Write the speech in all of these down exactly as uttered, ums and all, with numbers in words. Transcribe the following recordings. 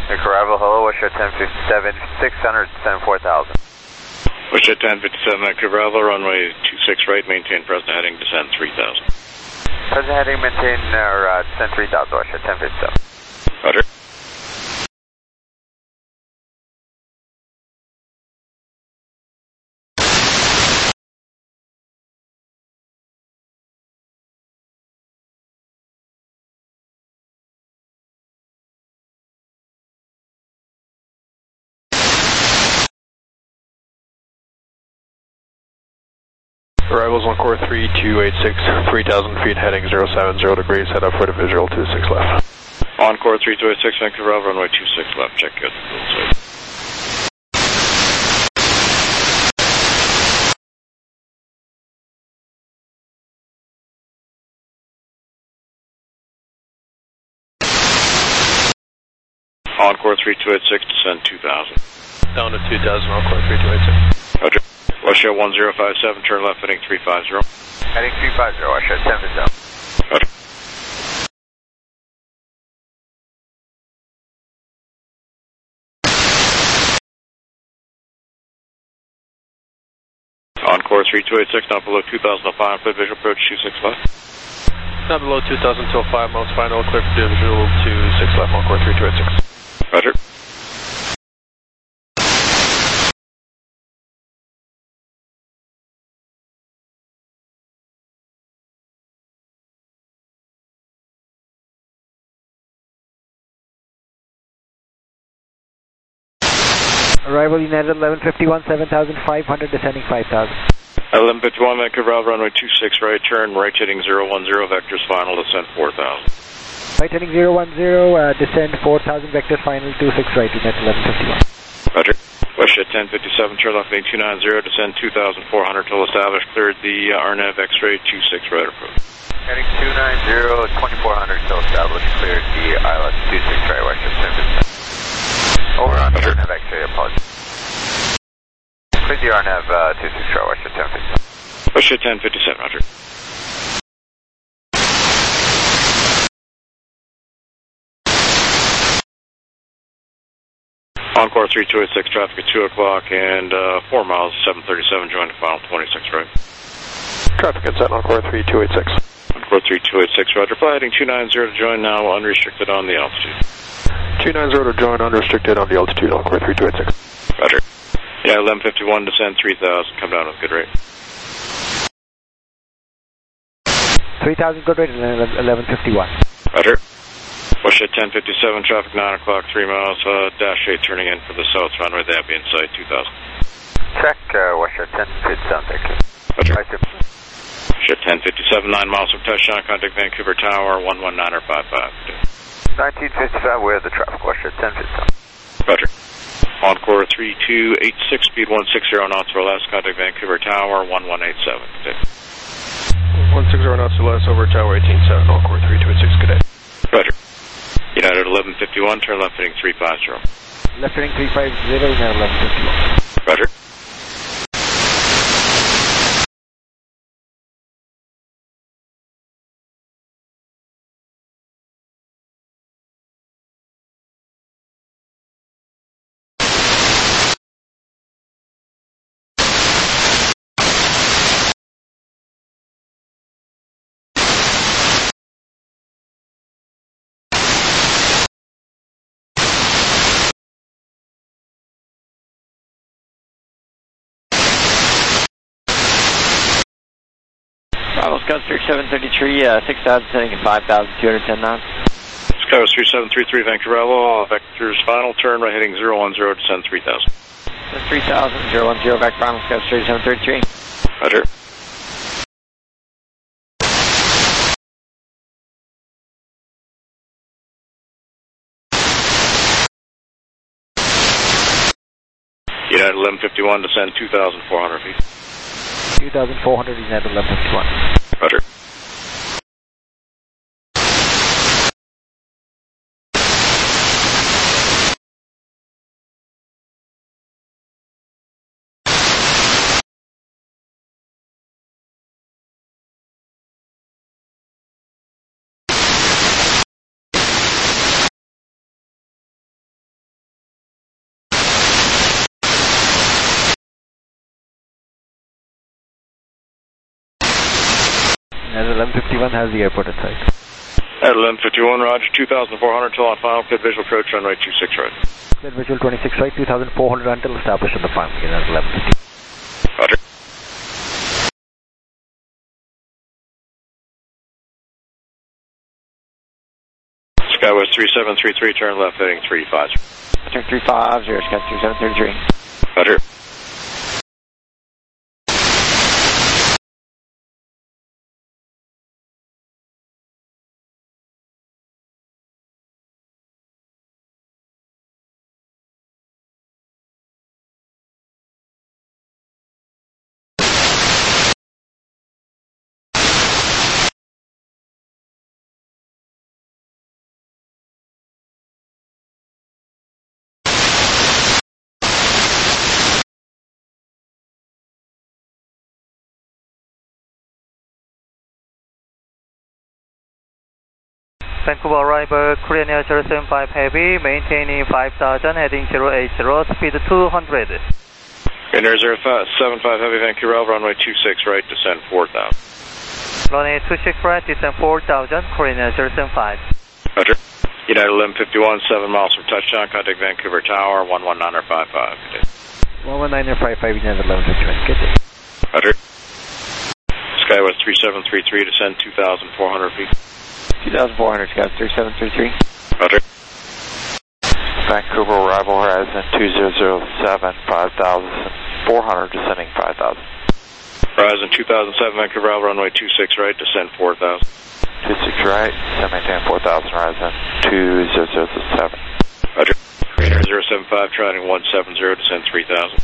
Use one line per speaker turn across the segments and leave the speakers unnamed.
Nick Arrival, hello, Westjet ten fifty-seven, six hundred, descend four thousand.
Westjet ten fifty-seven, Nick Arrival, runway two six right, maintain present heading, descend three thousand.
Present heading, maintain, or uh, descend three thousand, Westjet ten fifty-seven.
Roger.
Arrivals on core three two eight six, three thousand feet, heading zero seven zero degrees, head up for the visual two six left.
On core three two eight six, Vancouver, runway two six left, check good. On core three two eight six, descend two thousand.
Down to two thousand on core three two eight six.
Roger. Westjet one zero five seven, turn left, heading three five zero.
Heading three five zero, Westjet ten fifty-seven.
Roger. On core three two eight six, now below two thousand five, clear visual approach two six left.
Now below two thousand till five miles, final clear for visual two six left on core three two eight six.
Roger.
Arrival United eleven fifty-one, seven thousand five hundred, descending five thousand.
eleven fifty-one, Vancouver, runway two six right, turn right, heading zero one zero, vectors final, descend four thousand.
Right heading zero one zero, uh, descend four thousand, vector final two six right, United eleven fifty-one.
Roger. Westjet ten fifty-seven, turn left, heading two nine zero, descend two thousand four hundred till established, cleared the uh, R N A V X-ray two six right approach.
Heading two nine zero, twenty-four hundred till established, cleared the I L S two six right, Westjet ten fifty-seven. Over on the R N A V X-ray, apologies. Cleared the R N A V uh, two six right, Westjet ten fifty-seven.
Westjet ten fifty-seven, roger. On core three two eight six, traffic at two o'clock and uh, four miles, seven thirty-seven, join the final twenty-six right.
Traffic at set on core three two eight six.
On core three two eight six, roger. Fly heading two nine zero to join now, unrestricted on the altitude.
two nine zero to join, unrestricted on the altitude on core three two eight six.
Roger. Yeah, eleven fifty-one, descend three thousand, come down with good rate.
three thousand, good rate, eleven fifty-one.
Roger. Westjet ten fifty-seven, traffic nine o'clock, three miles, uh, dash eight turning in for the south runway, that be in sight, two thousand.
Check, uh, Westjet ten fifty-seven, thank you.
Roger.
Right,
Westjet ten fifty-seven, nine miles from touchdown, contact Vancouver Tower, one one nine five five.
nineteen fifty-five, where the traffic, Westjet ten fifty-seven.
Roger. On core three two eight six, speed one six zero knots or less, contact Vancouver Tower, one one eight seven.
one six zero knots or less over tower eighteen seven, on core three two eight six, good day.
Roger. United eleven fifty-one, turn left heading three five zero.
Left heading three five zero, United eleven fifty-one.
Roger.
Bravo, Scout three seven three three, uh, six thousand, sending at five thousand two hundred ten knots.
Scout three seven three three, Vancouver, L O, vectors final, turn right heading zero one zero, descend three thousand.
three thousand, zero one zero, back Bravo, Scout three seven three three.
Roger. United eleven fifty-one, descend two thousand four hundred feet.
two thousand four hundred, United eleven fifty-one.
Roger.
At eleven fifty-one has the airport in sight.
At eleven fifty-one, roger, two thousand four hundred till on final, cleared visual approach, runway two six right.
Cleared visual twenty-six right, two thousand four hundred until established on the final, again at eleven fifty.
Roger. Skywest three seven three three, turn left heading three five.
Turn three five zero, Sky three seven three three.
Roger.
Vancouver arrival, Korean Air zero seven five Heavy, maintaining five thousand, heading zero eight zero, speed two hundred.
Korean Air zero seven five Heavy, Vancouver, runway two six right, descend four thousand.
Runway two six right, descend four thousand, Korean Air zero seven five.
Roger. United eleven fifty-one, seven miles from touchdown, contact Vancouver Tower, one one nine five five.
one one nine five five, United eleven fifty-one, good day.
Roger. Skywest three seven three three, descend two thousand four hundred feet.
two thousand four hundred, Sky three seven three three.
Roger.
Vancouver arrival horizon two zero zero seven, five thousand four hundred, descending five thousand.
Horizon two thousand seven, Vancouver arrival, runway two six right, descend four thousand.
two six right, descend maintain four thousand, horizon two zero zero seven.
Roger. Korean Air zero seven five, trailing one seven zero, descend three thousand.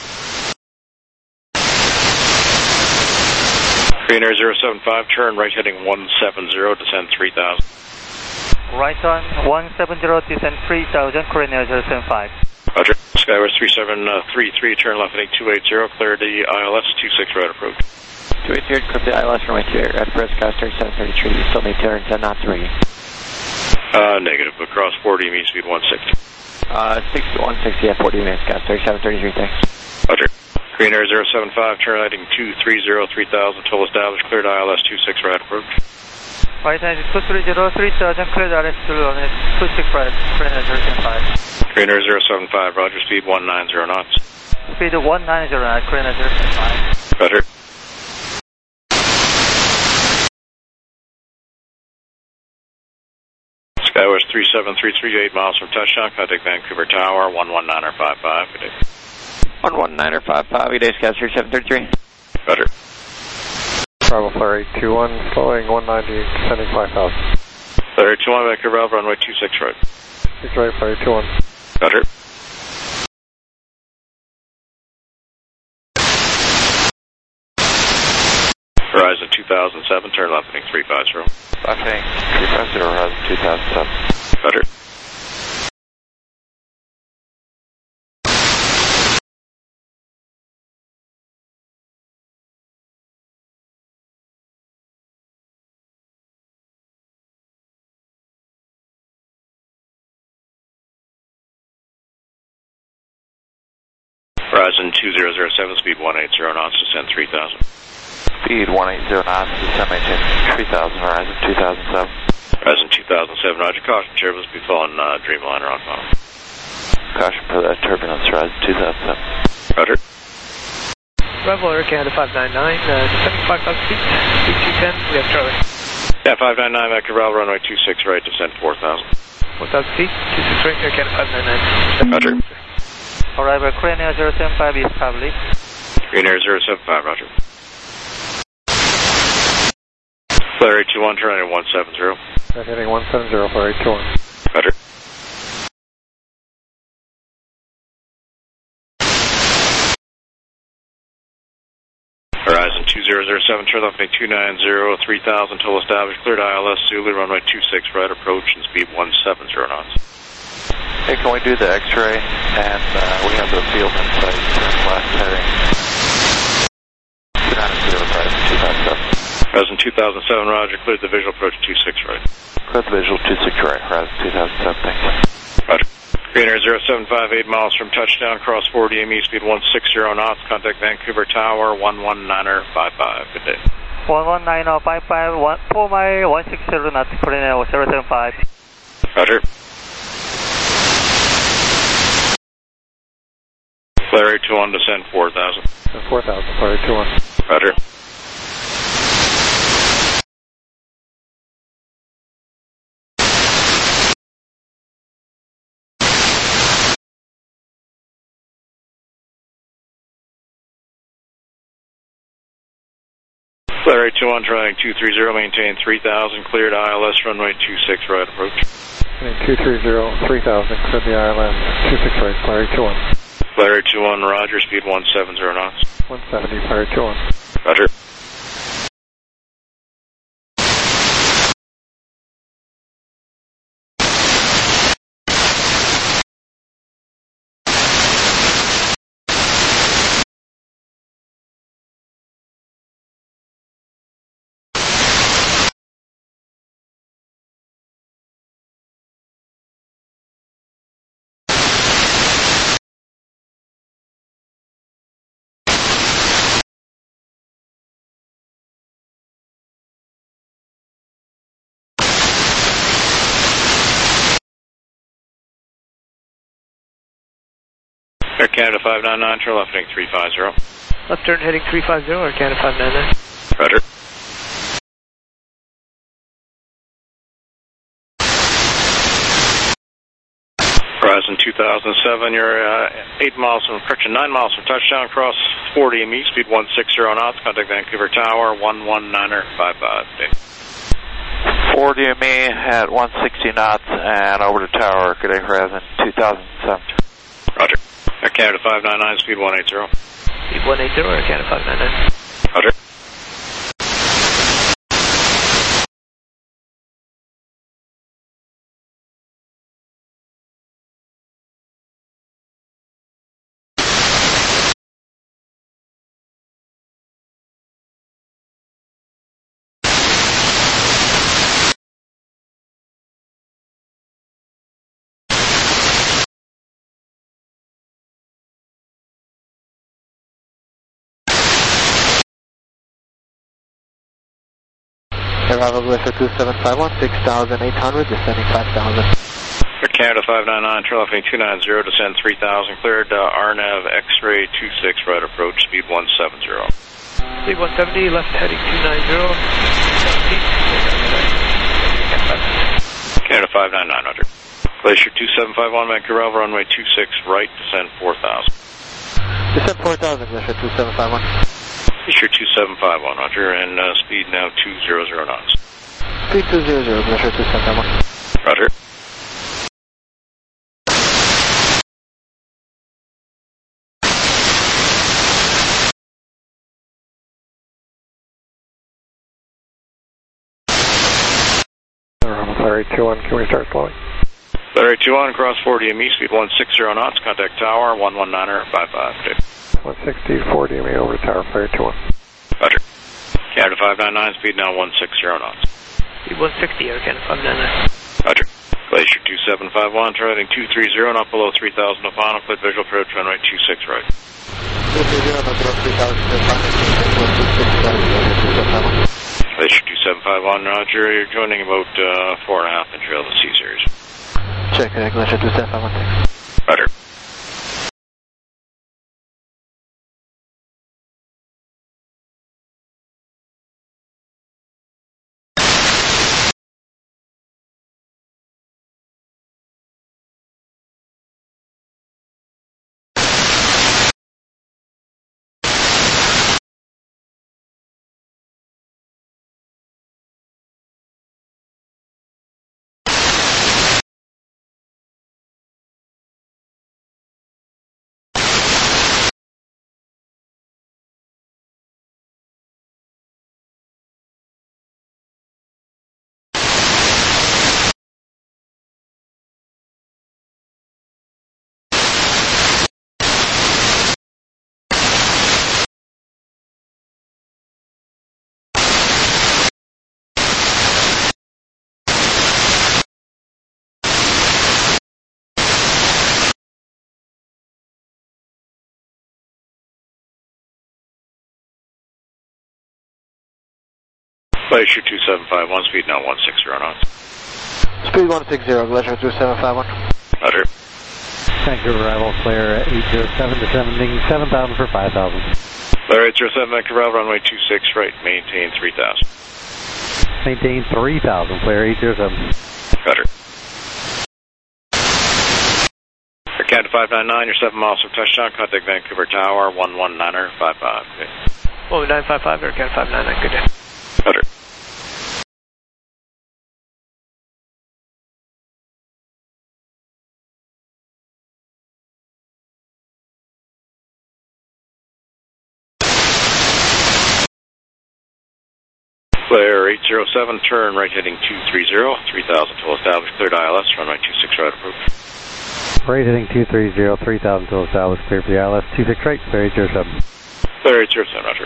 Korean Air zero seven five, turn right heading one seven zero, descend three thousand.
Right on, one seven zero, descend three thousand, Korean Air zero seven five.
Roger. Skywest three seven three three, turn left heading two eight zero, clear the I L S two six right approach.
two eight zero, clip the I L S runway two eight, right approach, Sky three seven three three, you still need two hundred ten knots three.
Uh, negative, but cross forty, mean speed one sixty.
Uh, sixty, one sixty at forty minutes, Sky three seven three three, thanks.
Roger. Korean Air zero seven five, turn heading two three zero, three thousand, total established, cleared I L S two six right approach.
Right hand two three zero, three thousand, cleared R S two runway two six right, Korean Air zero seven five.
Korean Air zero seven five, roger, speed one nine zero knots.
Speed one nine zero knots, Korean Air zero seven five.
Roger. Skywest three seven three three, eight miles from touchdown, contact Vancouver Tower, one one nine five five. Good day.
one one nine five five, good day, Sky three seven three three.
Roger.
Travel flare eight two one, flowing one ninety, descending five thousand.
Flare eight two one, Vancouver Alpha, runway two six right.
six right, flare eight two one.
Roger. Horizon two thousand seven, turn left heading three five zero.
Left heading three five zero, horizon two thousand seven.
Roger. Horizon two zero zero seven, speed one eight zero knots, descend three thousand.
Speed one eight zero knots, descend maintain three thousand, horizon two thousand seven.
Horizon two thousand seven, roger, caution, turbulence, be following uh, Dreamliner on final.
Caution for that turbulence, horizon two thousand seven.
Roger.
Rebel Air Canada five nine nine, uh, descending five thousand feet, speed two ten, we have Charlie.
Yeah, five nine nine, Vector Bravo, runway two six right, descend four thousand.
four thousand feet, two six right, Air Canada five nine nine.
Roger.
Arrival, Korean Air zero seven five is established.
Korean Air zero seven five, roger. Flare eight two one, turn heading one seven zero.
Turn heading one seven zero, flare eight two one.
Roger. Horizon two zero zero seven, turn left heading two nine zero, three thousand, total established, cleared I L S, Zulu, runway two six right, approach and speed one seven zero knots.
Hey, can we do the X-ray? And uh, we have the field in sight, turn left heading two nine zero, horizon two thousand seven.
Horizon two thousand seven, roger, cleared the visual, approach two six right.
Cleared the visual two six right, horizon two thousand seven, thanks.
Roger. Korean Air zero seven five, eight miles from touchdown, cross forty M E, speed one six zero knots, contact Vancouver Tower, one one nine five five, good day.
one one nine zero five five, one, four mile, one six zero knots, Korean Air zero seven five.
Roger. Flare two one, descend four thousand.
four thousand, Flare two one.
Roger. Flare two one, trying two three zero, maintain three thousand, cleared I L S, runway two six right approach.
two three zero, three thousand, cleared the I L S, two six right, Flare two one.
Flare two one, Roger, speed one seven zero knots.
one seventy, Flare two one.
Roger. Air Canada five nine nine, turn left heading three five zero.
Left turn heading three five zero, Air Canada five nine nine.
Roger. Horizon two thousand seven, you're uh, eight miles from, correction, nine miles from touchdown, cross forty M E, speed one six zero knots, contact Vancouver Tower, one one nine five five.
forty M E at one sixty knots and over to Tower, good day, Horizon two thousand seven.
Roger. Air Canada five nine nine, speed one eight zero.
Speed one eight zero, Air Canada five nine nine.
Roger.
Arrival Glacier two seven five one, six thousand eight hundred, descending five thousand.
Air Canada five nine nine, turn left heading two nine zero, descend three thousand, cleared uh, R N A V X-ray two six, right approach, speed one seven zero.
Speed one seventy, left heading two nine zero.
Canada five nine nine, Roger. Glacier two seven five one, Vancouver, runway two six, right, descend four thousand.
Descend four thousand, Glacier two seven five one.
Glacier two seven five one, Roger, and uh, speed now two hundred knots.
Speed two hundred, Glacier two seven five one.
Roger.
Flare two one, can we start flowing?
Flare two one, cross forty M E, speed one six zero knots, contact Tower, one one nine five five.
one sixty, forty M E over to Tower, Flare two one.
Roger. Canada five nine nine, speed now one six zero knots.
Speed one sixty, Air Canada five nine nine.
Roger. Glacier two seven five one, turn heading two three zero, not below three thousand to final, cleared visual approach, runway two six right.
two three zero, not below three thousand to final,
Glacier two seven five one, Roger, you're joining about uh, four and a half inch rail to C series.
Check, uh, Glacier two seven five one, thanks.
Roger. Glacier two seven five one, speed now one six zero knots.
Speed one six zero, Glacier two seven five one.
Roger.
Vancouver arrival, Flair eight zero seven, descending seven thousand for five thousand.
Flair eight zero seven, Vancouver arrival, runway two six right, maintain three thousand.
Maintain three thousand, Flair eight zero seven.
Roger. Air Canada five nine nine, you're seven miles from touchdown, contact Vancouver Tower, one one niner five five. Okay.
Oh, nine five five, Air Canada five nine nine, good day.
Roger. Flair eight zero seven, turn right heading two three zero, three thousand till established, cleared I L S, runway two six right approved.
Right heading two three zero, three thousand till established, clear for the I L S, two six right, Flair eight zero seven.
Flair eight zero seven, roger.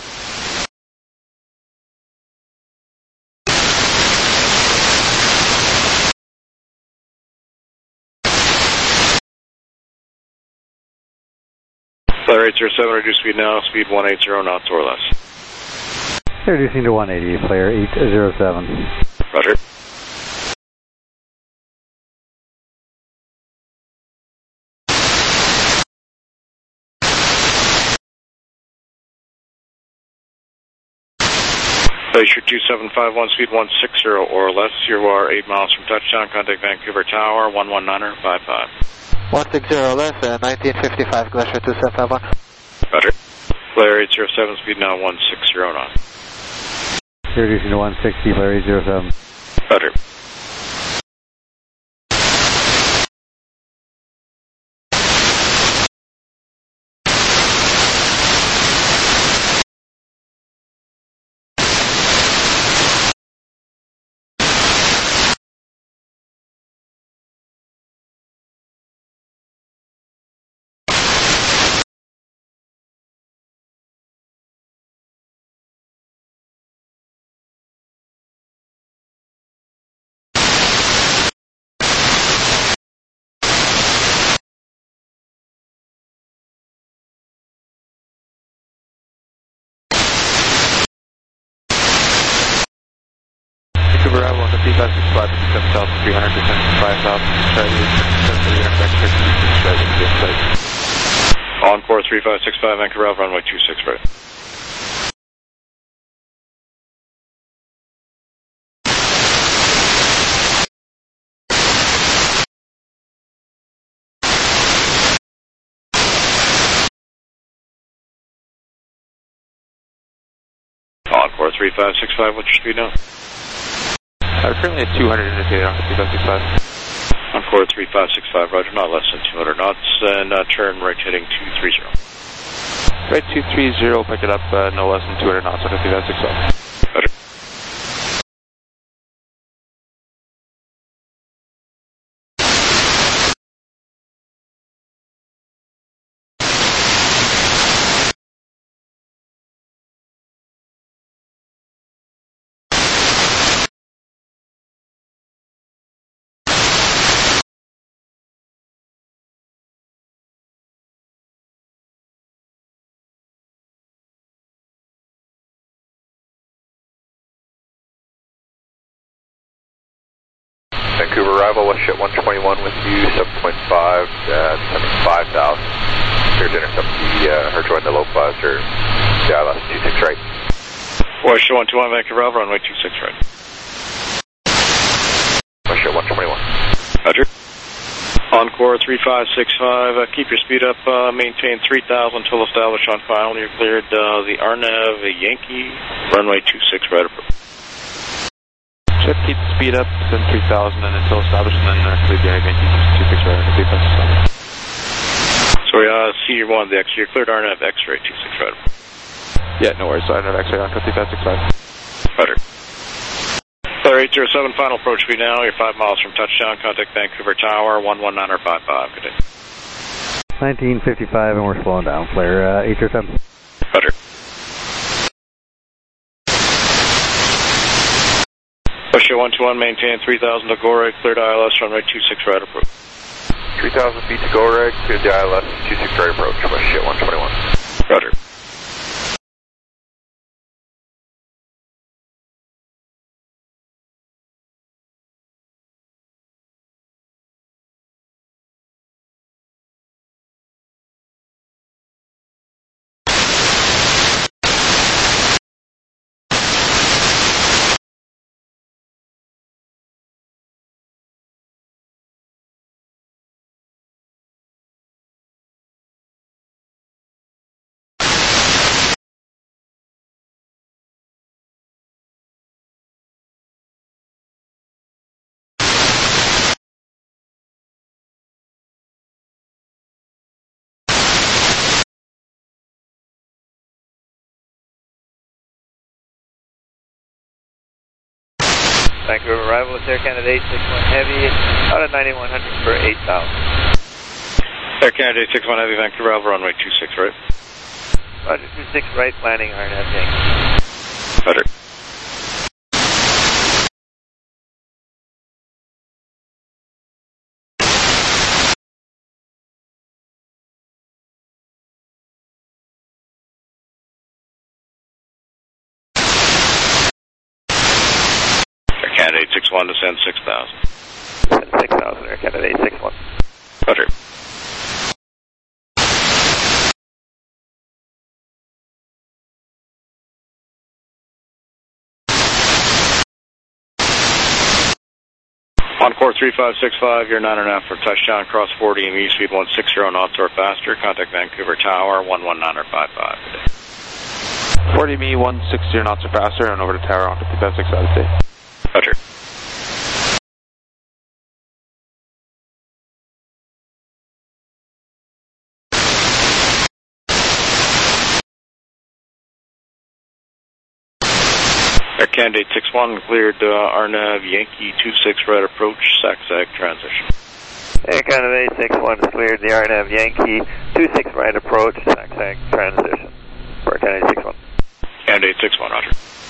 Flair eight zero seven, reduce speed now, speed one eighty knots or less.
Reducing to one eighty, Flair eight zero seven.
Roger. Glacier two seven five one, speed one six zero or less. You are eight miles from touchdown. Contact Vancouver Tower, one one niner five five.
one six zero less, uh, nineteen fifty-five, Glacier two seven five one.
Roger. Flair eight zero seven, speed now one six zero knots.
Reducing to one sixty, Flair eight zero seven.
Roger.
Vancouver arrival on the P five six five, seven thousand three hundred, descend five thousand, try to site.
Encore three five six five, Vancouver arrival, runway two six right. Encore three five six five, what's your speed now?
Uh, currently at two hundred indicated on the P five six five.
Encore three five six five, roger, not less than two hundred knots, and uh, turn right heading two three zero.
Right two three zero, pick it up uh, no less than two hundred knots on the P five six five.
Roger.
Vancouver arrival, West Jet one twenty-one with you, seven point five, uh, descending five thousand. Clear to intercept the, uh, her join the low buzzer, the I L S two six right.
West Jet one two one, Vancouver arrival, runway two six right.
West Jet one twenty-one.
Roger. Encore three five six five, uh, keep your speed up, uh, maintain three thousand until established on final. You're cleared uh, the Arnav Yankee, runway two six right approved.
Should keep the speed up, then three thousand, and until established, and then uh, leave the Yankee two six right on the P five six five.
Sorry, uh, C one, the X, you're cleared Arnav X-ray two six right approved.
Yeah, no worries, so I have X-ray on the P five six five.
Roger. Flair eight zero seven, final approach speed now. You're five miles from touchdown. Contact Vancouver Tower, one one niner five five. Good day.
nineteen fifty-five, and we're slowing down. Flair uh, eight zero seven.
Roger. Russia one two one, maintain three thousand to Goreg, cleared I L S, runway two six right approach.
three thousand feet to Goreg, cleared the I L S two six right approach, West Jet one twenty-one.
Roger.
Vancouver arrival with Air Canada eight six one Heavy out at ninety-one hundred for eight thousand.
Air Canada eight six one Heavy, Vancouver arrival, runway two six right.
Roger, two six right, landing R N F Yankee.
Roger. Canada eight six one, descend six thousand.
Descend six thousand, Air Canada eight six one.
Roger. Encore three five six five, you're nine and a half for touchdown, cross forty M E, speed one sixty knots or faster, contact Vancouver Tower, one one nine five five today.
forty M E, one sixty knots or faster, and over to Tower on fifty-five six out of state.
Roger. Air Canada eight six one cleared uh, R N A V Yankee two six right approach, SAC-SAG transition.
Air Canada eight six one is cleared the R N A V Yankee two six right approach, SAC-SAG transition. For Air Canada eight six one.
Canada eight six one, roger.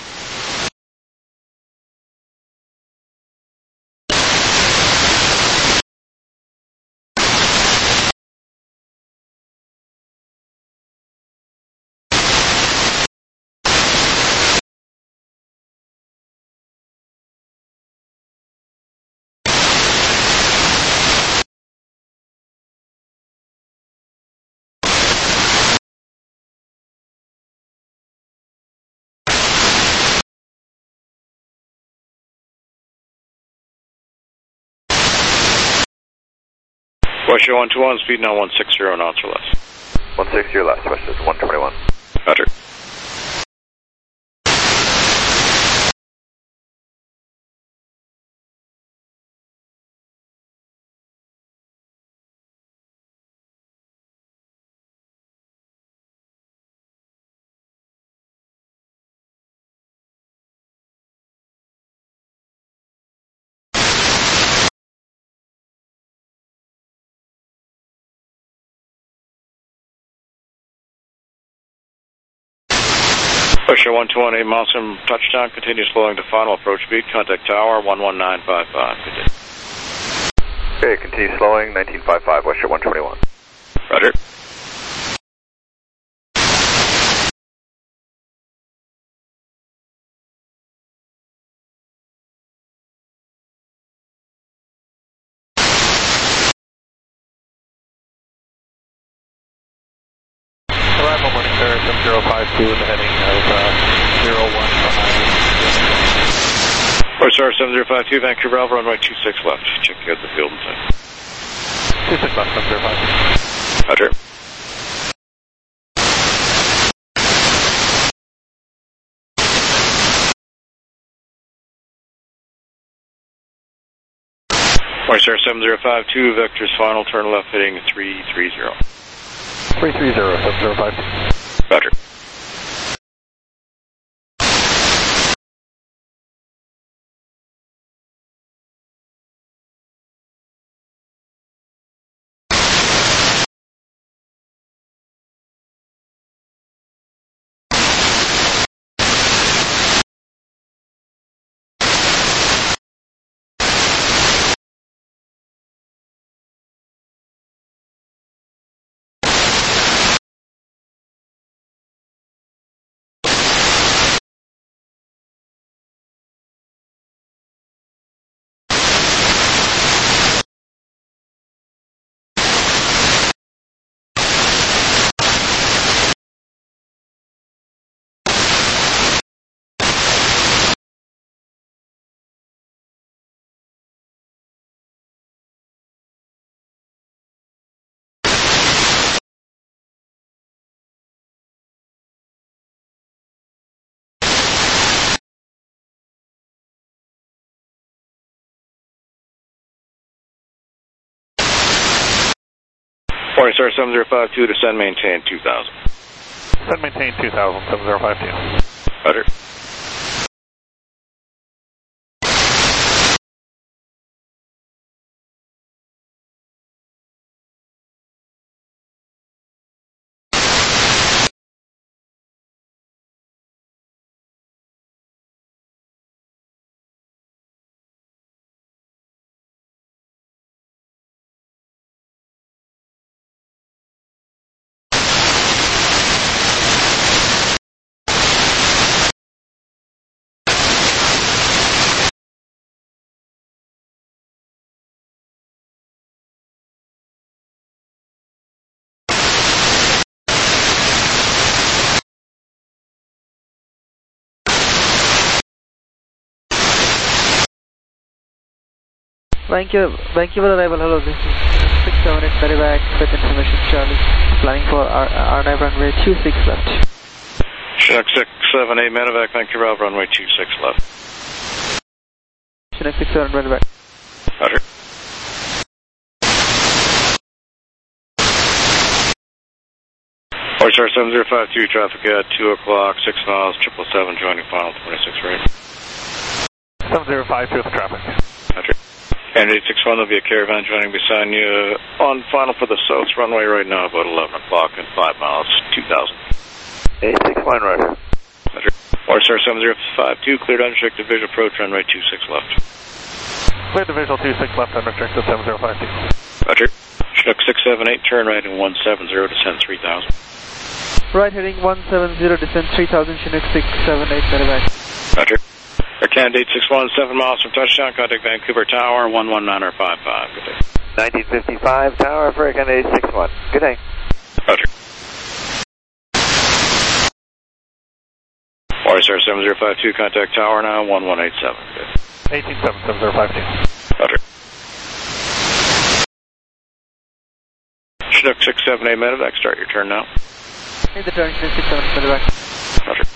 Russia one two one, speed now one sixty knots or less.
one sixty or less, Russia one twenty-one.
Roger. Pusher one two one, eight miles from touchdown, continue slowing to final approach speed, contact Tower, one one nine five five.
Okay, continue slowing, nineteen fifty-five, Westshore one twenty-one.
Roger.
Arrival morning, sir, seven zero five two with the heading of uh, zero one five.
Or sir, seven zero five two, Vancouver Alpha, runway two six left. Check out the field and time.
two six left, seven zero five.
Roger. Or sir, seven zero five two, Vector's final, turn left heading three three zero.
three three zero, seven zero five.
Roger. Morning, sir, seven zero five two, descend, maintain two thousand.
Descend, maintain two thousand, seven zero five two.
Roger.
Vancouver, Vancouver arrival, hello, this is six seven eight Medevac with information Charlie, flying for R N A V runway two six left.
Chinook six seven eight Medevac, Vancouver, runway two six left.
Chinook six seven Medevac.
Roger. Oyster seven zero five two, traffic at two o'clock, six miles, triple seven, joining final twenty-six right.
seven zero five two with traffic.
Roger. Candidate six one, there'll be a caravan joining beside you on final for the south runway right now, about eleven o'clock and five miles, two thousand.
eight six one, Roger.
Roger. Oyster seven zero five two, cleared unrestricted visual approach, runway two six left.
Cleared the visual two six left, unrestricted seven zero five two.
Roger. Chinook six seven eight, turn right in one seven zero, descend three thousand.
Right heading one seven zero, descend three thousand, Chinook six seven eight Medevac.
Roger. Air Candidate six one, seven miles from touchdown, contact Vancouver Tower, one one nine five five. Good day.
nineteen fifty-five, Tower for Air Candidate six one. Good day.
Roger. Oyster seven zero five two, contact Tower now, one one eight seven. Good.
eighteen seven seven zero five two.
Roger. Chinook six seven eight Medevac, start your turn now.
Hey, the turn, Chinook six seven Medevac.
Roger.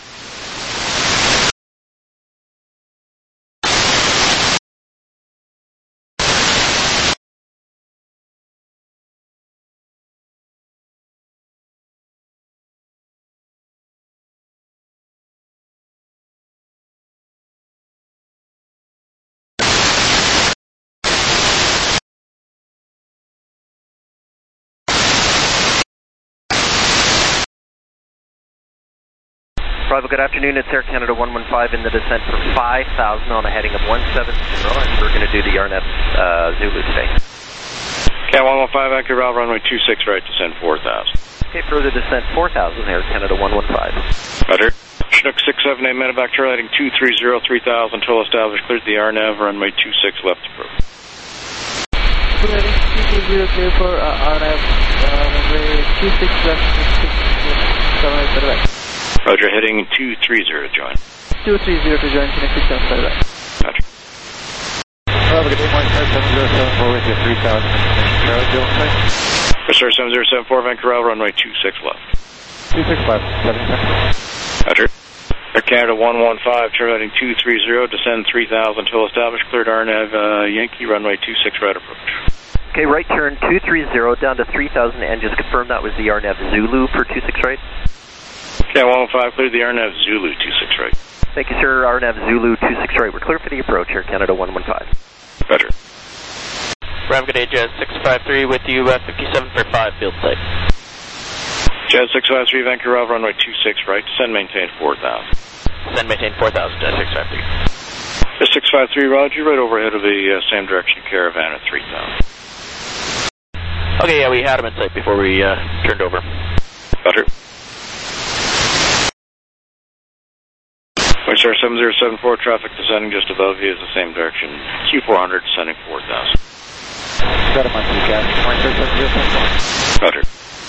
Bravo, good afternoon. It's Air Canada one one five in the descent for five thousand on a heading of one seven zero, and we're going to do the R N F uh, Zulu today.
Cat one one five, Vancouver, runway two six right, descend four thousand.
Okay, further descent four thousand, Air Canada one one five.
Roger. Chinook six seven eight Medevac, turn heading two three zero, three thousand, total established, cleared the R N A V, runway two six left approach.
Heading two three zero, clear for uh, R N A V, uh, runway two six left, six seven eight Medevac.
Roger, heading two three zero to join.
two three zero to join, Chinook six seven Medevac.
Roger.
Bravo, good day, Mike seven zero seven four with you, three thousand. Charlie, Bill, six.
Restore seven zero seven four, Vancouver, runway two six left.
two six left, seven seven.
Roger. Air Canada one one five, turn heading two three zero, descend three thousand, total established, cleared R N A V, uh, Yankee, runway two six right approach.
Okay, right turn two three zero, down to three thousand, and just confirm that was the R N A V Zulu for two six right.
Okay, one one five, cleared the R N A V Zulu two six right.
Thank you, sir. R N A V Zulu two six right. We're clear for the approach here, Canada one one five.
Roger.
Bravo, good day, Jazz six five three with you, uh, fifty-seven for five, field site.
Jazz six five three, Vancouver, runway two six right, descend maintain four thousand.
Descend maintain four thousand, Jazz six five three.
Jazz six five three, Roger, right overhead of the uh, same direction caravan at three thousand.
Okay, yeah, we had him in sight before we uh, turned over.
Roger. Oyster seven zero seven four, traffic descending just above you is the same direction. Q four hundred descending four thousand.
Got him on two cat. Oyster seven zero seven four.
Roger.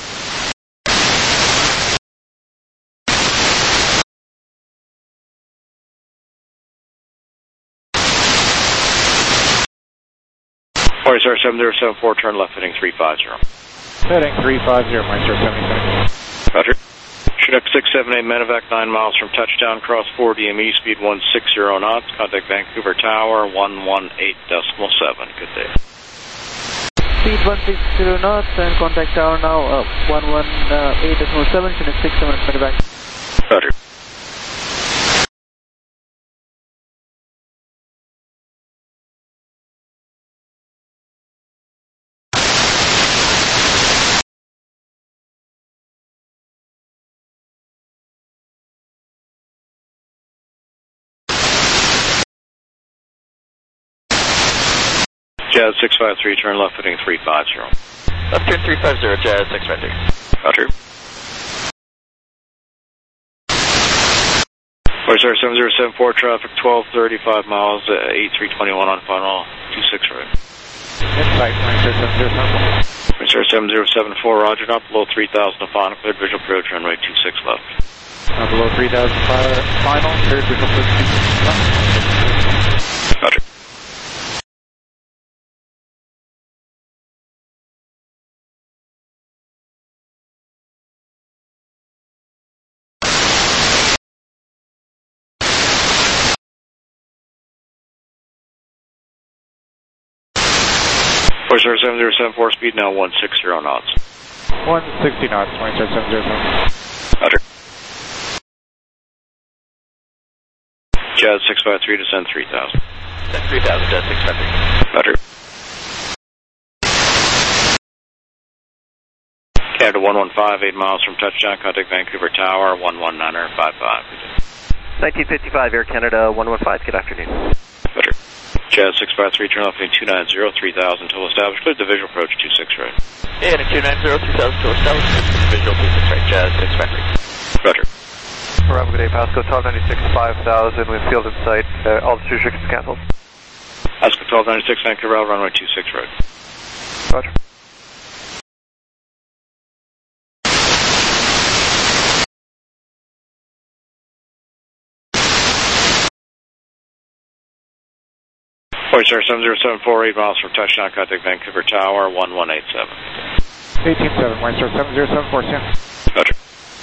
Oyster seven zero seven four, turn left heading three five zero.
Heading three five zero, Oyster seventy-seven.
Roger. Chinook six seven eight Medevac, nine miles from touchdown, cross four D M E, speed one six zero knots, contact Vancouver Tower, one one eight decimal seven. Good day.
Speed one six zero knots and contact Tower now, uh, one one eight decimal seven, Chinook six seven Medevac.
Roger. Jazz six five three, turn left heading three five zero.
Left turn three five zero, Jazz six five three.
Roger. Oyster seven zero seven four, traffic twelve thirty-five miles, uh, eight three twenty-one on final, two six right.
Insight, Oyster seven zero seven four.
Oyster seven zero seven four, Roger, not below three thousand on final, cleared visual approach, runway two six left.
Not below three thousand final, cleared visual approach two six left.
Roger. Voice Air seven zero seven four, speed now one sixty knots.
one sixty knots, Voice Air seven zero seven.
Roger. Jazz six five three, descend three thousand.
Descend three thousand, Jazz six five three.
Roger. Canada one one five, eight miles from touchdown, contact Vancouver Tower, one one nine five five.
nineteen fifty-five, Air Canada one one five, good afternoon.
Roger. Jazz six five three, turn off in two nine zero, three thousand, total established, clear the visual approach two six right.
Yeah, and two nine zero, three thousand, total established, visual two six right, Jazz six five three.
Roger.
Bravo, good day, Pasco, twelve ninety-six, five thousand, with field in sight, uh, altitude restrictions canceled.
Pasco twelve ninety-six, Vancouver, runway two six right.
Roger.
Voice Air seven zero seven four, eight miles from touchdown, contact Vancouver Tower, one one eight seven.
eighteen seven, Voice Air seven zero seven four, Sam.
Roger.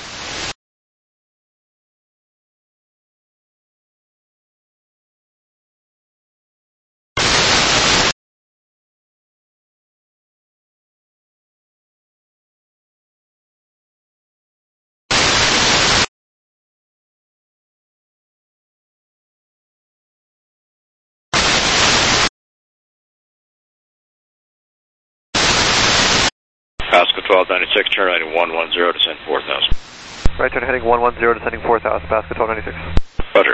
Pasco twelve ninety-six, turn right one one zero, descend four thousand.
Right turn heading one one zero, descending four thousand, Pasco twelve ninety-six.
Roger.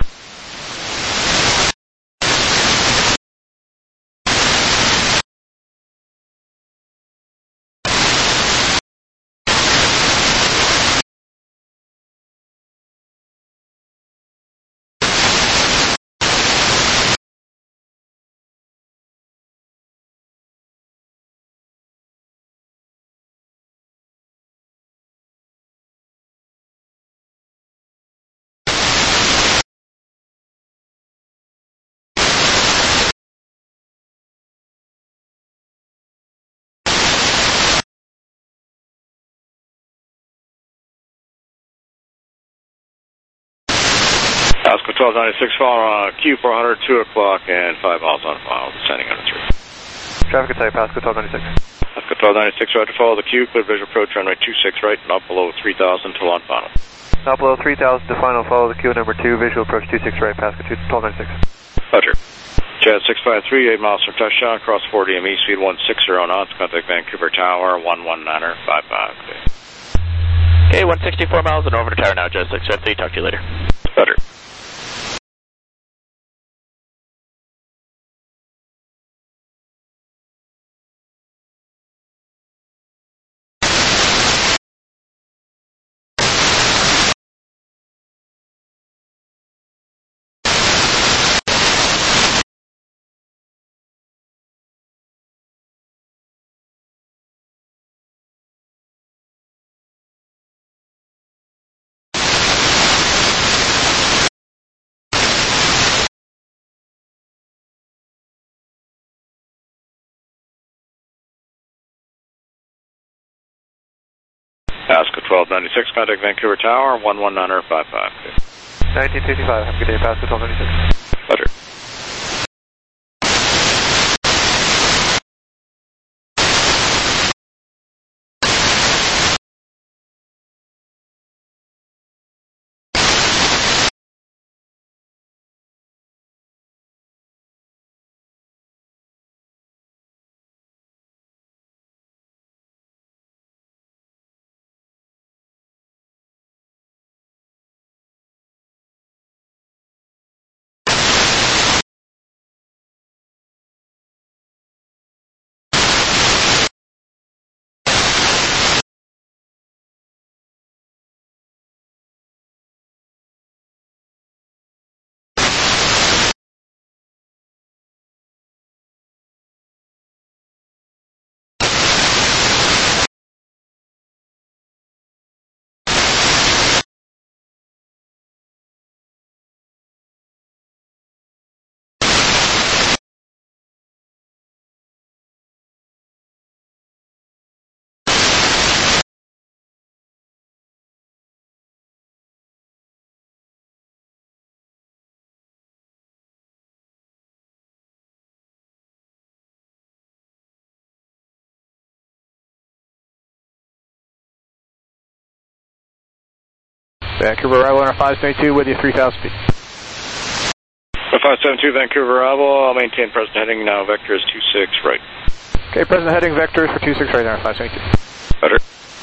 Pasco twelve ninety-six, follow uh, Q four hundred, two o'clock, and five miles on file, descending under three.
Traffic at Pasco twelve ninety-six.
Pasco twelve ninety-six, right to follow the Q, clear visual approach, runway two six right, not below three thousand till on final.
Not below three thousand to final, follow the Q number two, visual approach two six right, Pasco twelve ninety-six.
Roger. Jazz six five three, eight miles from touchdown, cross four D M E, speed one sixty knots, contact Vancouver Tower, one one nine five five.
Okay, one sixty-four miles and over to tower now, Jazz six five three, talk to you later.
Roger. Pasco twelve ninety-six, contact Vancouver Tower, one one nine five five.
nineteen fifty-five, have a good day, Pasco twelve ninety-six.
Roger.
Vancouver arrival on our five seventy-two with you, three thousand feet.
five seventy-two Vancouver arrival, I'll maintain present heading now, vector is two six right.
Okay, present heading vector for two six right on our five seventy-two.
Better.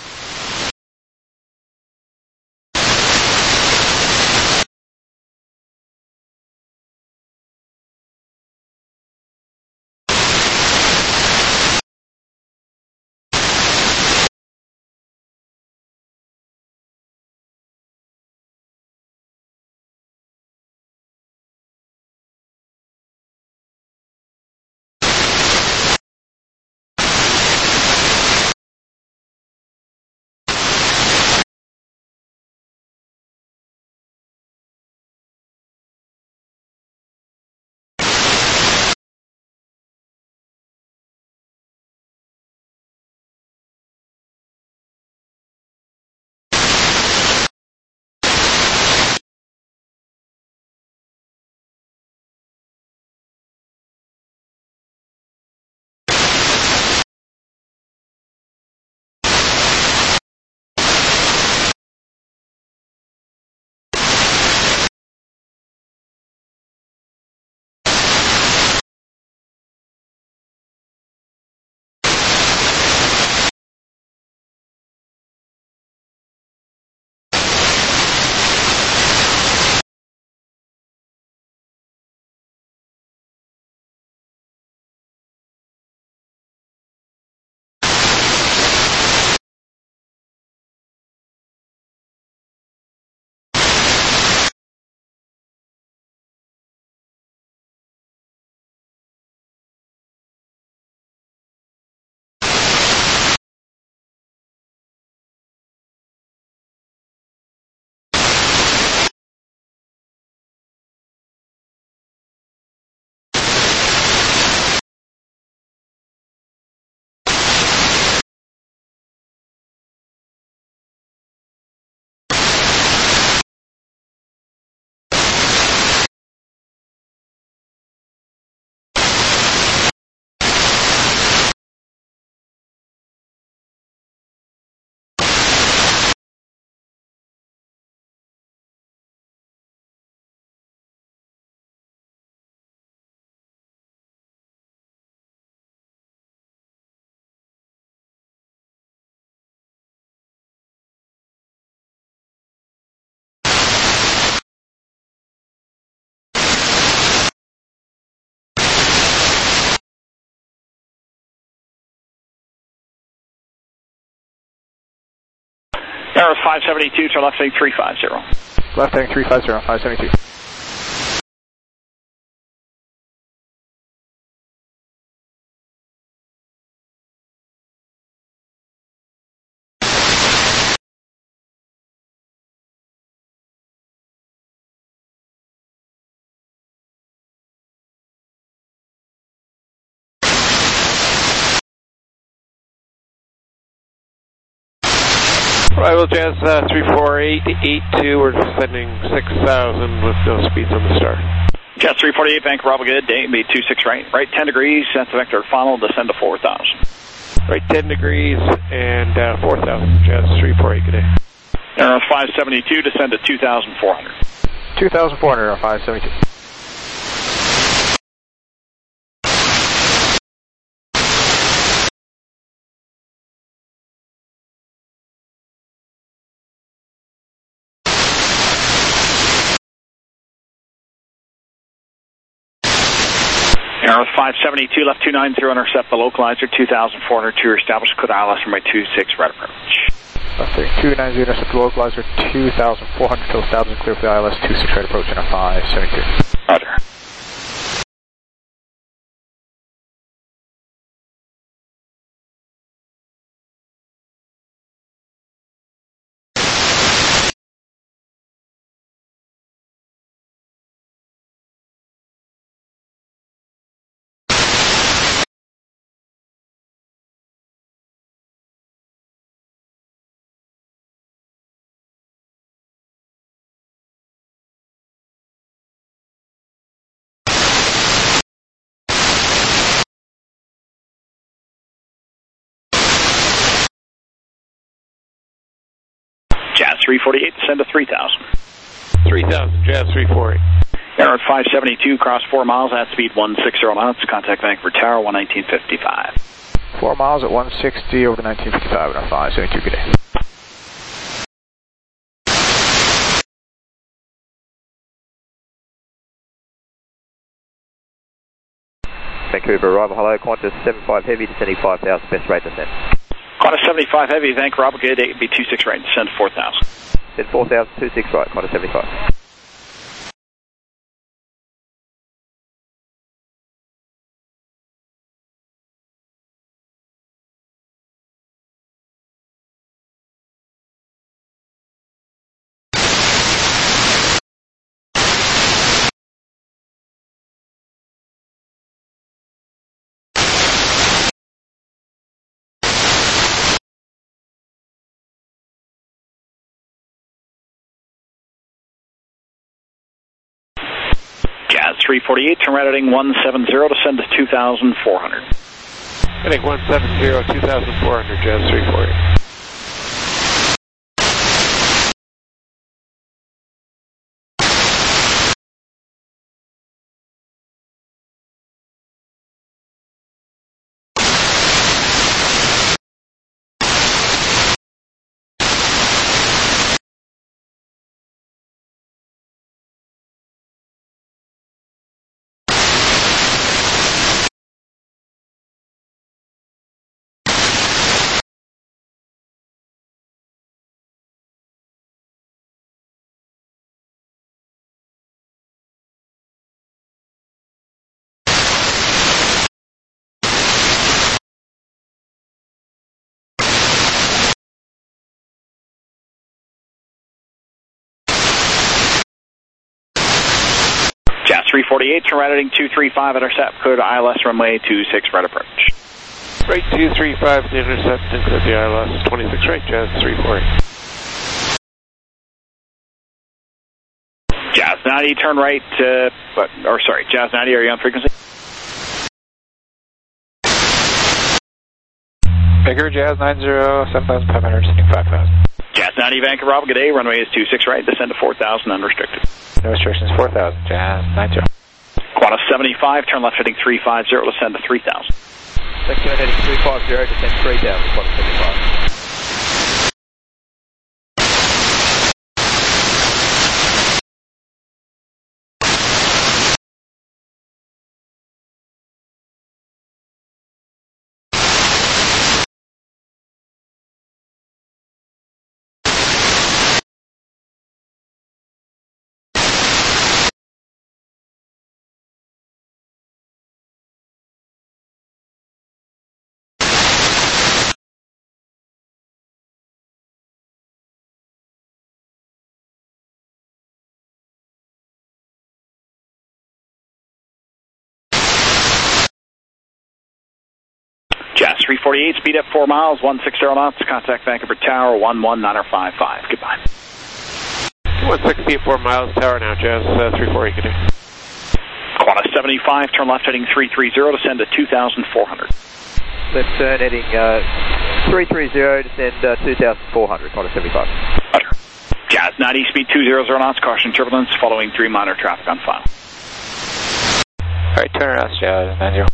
Air five seventy-two to left heading three five zero.
Left heading three five zero, five seventy-two.
Arrival Jazz uh, three four eight eight two, we're descending six thousand with no speeds on the star.
Jazz three forty-eight, Vancouver, Bravo, good day, be two six right, right ten degrees, that's the vector final, descend to four thousand.
Right ten degrees and uh, four thousand, Jazz three four eight, good day.
Air five seventy-two, descend to two thousand four hundred.
two thousand four hundred on five seventy-two.
Air five seventy-two, left two nine zero, intercept the localizer, two thousand four hundred, to establish code I L S from my two six right approach.
Left heading two nine zero, intercept the localizer, two thousand four hundred, till established clear for the I L S, two six right approach in a five seventy-two.
Roger. three forty-eight, descend to three thousand.
three thousand, Jazz three forty.
Air at five seventy-two, cross four miles at speed one sixty knots. Contact Vancouver Tower, one nineteen fifty-five.
Four miles at one sixty over the nineteen fifty-five and a five seventy-two, good day.
Vancouver arrival, hello, Qantas seven five Heavy, descending five thousand, best rate descent.
Qantas seventy-five Heavy, Vancouver arrival, good day, be two six right, descend to four thousand.
Descend four thousand, two six right, Qantas seventy-five.
Jazz three forty-eight, turn right heading one seventy, descend to two thousand four hundred.
Heading one seventy, two thousand four hundred, Jazz three forty.
Jazz three forty-eight, turn right heading two three five, intercept code I L S runway two six right approach.
Right two three five, the intercept, include the I L S twenty-six right, Jazz three forty.
Jazz ninety, turn right, uh, but, or sorry, Jazz ninety, are you on frequency?
Vancouver Jazz nine zero, seven thousand five hundred, descending five thousand.
Jazz ninety, Vancouver Bravo, good day, runway is two six right, descend to four thousand, unrestricted.
No restrictions, four thousand, Jazz nine zero.
Qantas seventy-five, turn left heading three five zero, descend to three thousand.
Thank you, heading three five zero, descend three thousand, Qantas seventy-five.
Jazz three forty-eight, speed up four miles, one sixty knots, contact Vancouver Tower, one one nine five five. Goodbye.
one sixty at four miles, tower now, Jazz uh, three forty, good day.
Qantas seventy-five, turn left heading three three zero, descend to two thousand four hundred.
Left turn heading uh, three three zero, descend uh, two thousand four hundred, Qantas seventy-five.
Roger. Jazz ninety, speed two hundred knots, caution turbulence, following three minor traffic on file.
Alright, turn around, Jazz nine zero.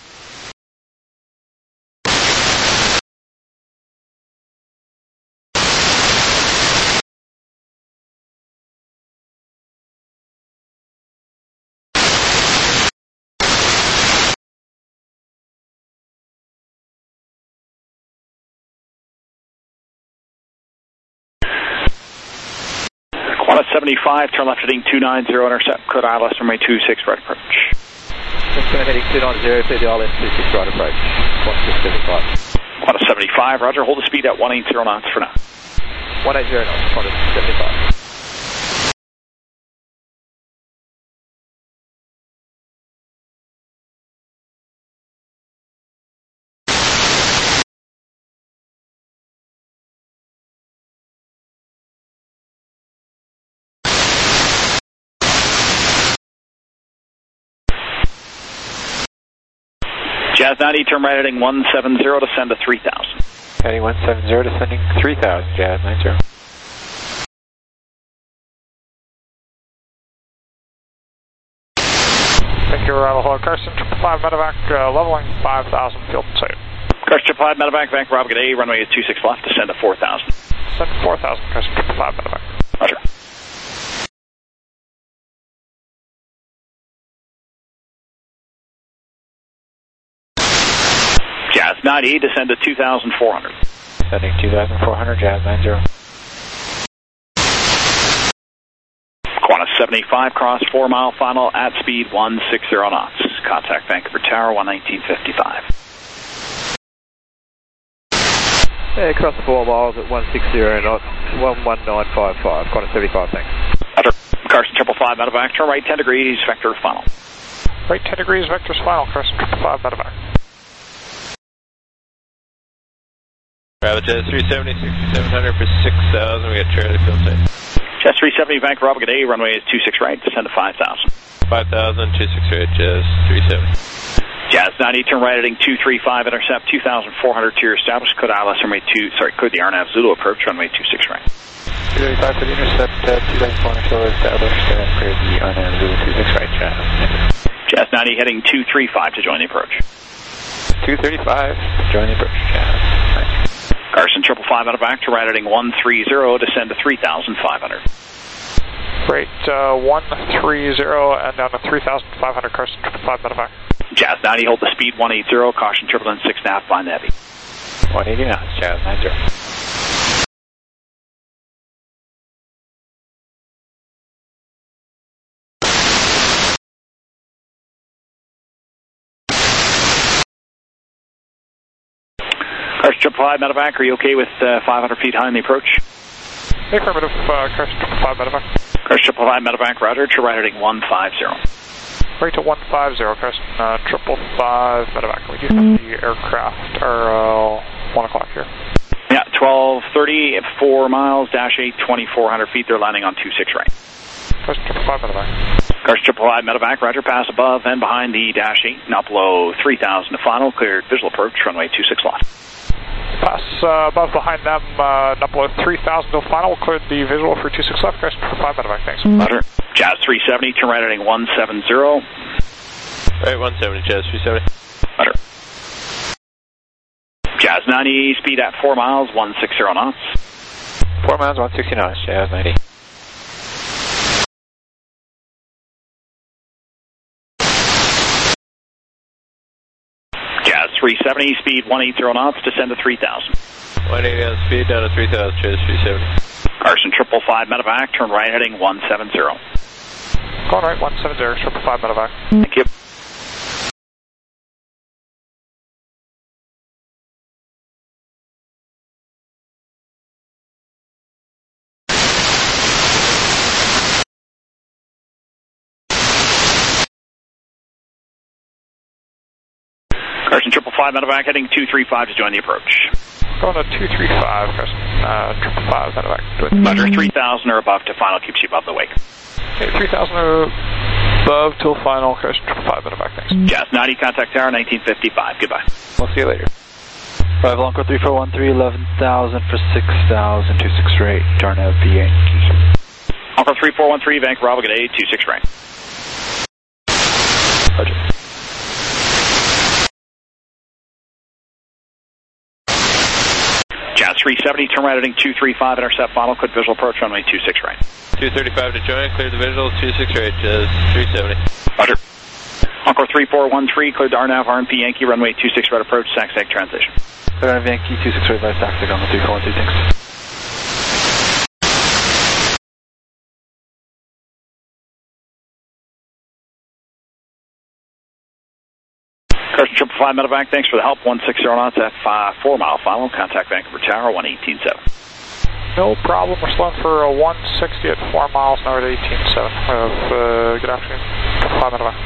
Qantas seventy-five, turn left heading two nine zero, intercept code I L S runway two six right approach.
Left turn heading two nine zero, clear the I L S two six right approach. Qantas seventy-five.
Qantas seventy-five, roger, hold the speed at one eighty knots for now.
one eighty knots, Qantas seventy-five.
Jazz ninety, turn right heading one seventy, descend to three thousand.
Heading one seventy, descending three thousand, Jazz nine zero.
you, arrival, hello, Carson, triple five medevac, uh, leveling five thousand, field and safe.
Carson, triple five medevac, Vancouver, Bravo, good A, runway is two six left, descend to four thousand.
Descend to four thousand, Carson, triple five medevac.
Roger. Jazz ninety, descend to two thousand four hundred.
Descending two thousand four hundred, Jazz nine zero.
Qantas seventy-five, cross four mile final at speed one sixty knots. Contact Vancouver Tower, one nineteen fifty-five.
Yeah, cross four miles at one sixty knots, one one nine five five. Qantas seventy-five, thanks.
Roger. Carson triple five medevac, turn right ten degrees, vector final.
Right ten degrees, vector's final, Carson triple five medevac.
Bravo Jazz three seventy, sixty-seven hundred for six thousand, we got Charlie field safe.
Jazz three seventy, Vancouver, Bravo, good A, runway is two six right, descend to five thousand.
five thousand, two six right, Jazz three seventy.
Jazz ninety, turn right heading two three five, intercept two thousand four hundred to your established, code I L S runway two, sorry, code the R N A V Zulu approach, runway two six right.
two thirty-five for the intercept, uh, two thousand four hundred still established, and clear the R N A V Zulu two six right, Jazz.
Jazz ninety heading two three five to join the approach.
two thirty-five, join the approach, Jazz. Nice.
Carson triple five out of back to right heading one three zero, descend to three thousand five hundred.
Great, uh, one three zero and down to three thousand five hundred, Carson triple five medevac.
Jazz ninety, hold the speed one eighty, caution turbulence six and a half, blind heavy.
one eighty knots, Jazz nine zero.
Carson triple five medevac, are you okay with uh, five hundred feet high in the approach?
Affirmative, uh, Carson triple five medevac.
Carson triple five medevac, roger, to right heading one five zero.
Right to one five zero, Carson, uh, triple five medevac. We do have the aircraft, or uh, one o'clock here.
Yeah, twelve thirty, four miles, dash eight, twenty-four hundred feet, they're landing on two six right.
Carson triple five medevac.
Carson triple five medevac, roger, pass above and behind the dash eight, now below three thousand to final, cleared visual approach, runway two six left.
Pass uh, above behind them, uh, not below three thousand to final, cleared the visual for two six left, Carson triple five medevac, thanks.
Roger. Jazz three seventy, turn right heading one seven zero.
Right, one seventy, Jazz three seventy.
Roger. Jazz ninety, speed at four miles, one sixty knots.
four miles, one sixty knots, Jazz ninety.
Jazz three seventy, speed one eighty knots, descend to three thousand.
one eighty on speed, down to three thousand, Jazz three seventy.
Carson triple five medevac, turn right heading one seven zero.
Going right, one seven zero, triple five medevac.
Thank you. Carson triple five medevac, heading two three five to join the approach.
Going to two three five, Carson, uh, triple five medevac.
Roger, three thousand or above to final, keeps you above the wake.
Okay, three thousand or above till final, Carson triple five medevac, thanks.
Jazz ninety, contact tower, nineteen fifty-five, goodbye.
We'll see you later. Five Lonco three four one three, eleven thousand for six thousand, two six right, turn out the Yankee.
Lonco three four one three, Vancouver, Bravo, good A, two six right.
Roger.
Jazz three seventy, turn right heading two three five, intercept final, quick visual approach, runway two six right.
two thirty-five to join, clear the visual, two six right, Jazz three seventy.
Roger. Encore three four one three, cleared the R N A V, R N P Yankee, runway two six right approach, Sac-Sac transition.
Clear R N P Yankee, two six right by Sac-Sac on the three four one three, thanks.
Carson triple five medevac, thanks for the help, one sixty knots at five, four mile final, contact Vancouver Tower, one eighteen seven.
No problem, we're slowing for a one sixty at four miles, now at eighteen seven. Uh, good afternoon, triple five medevac.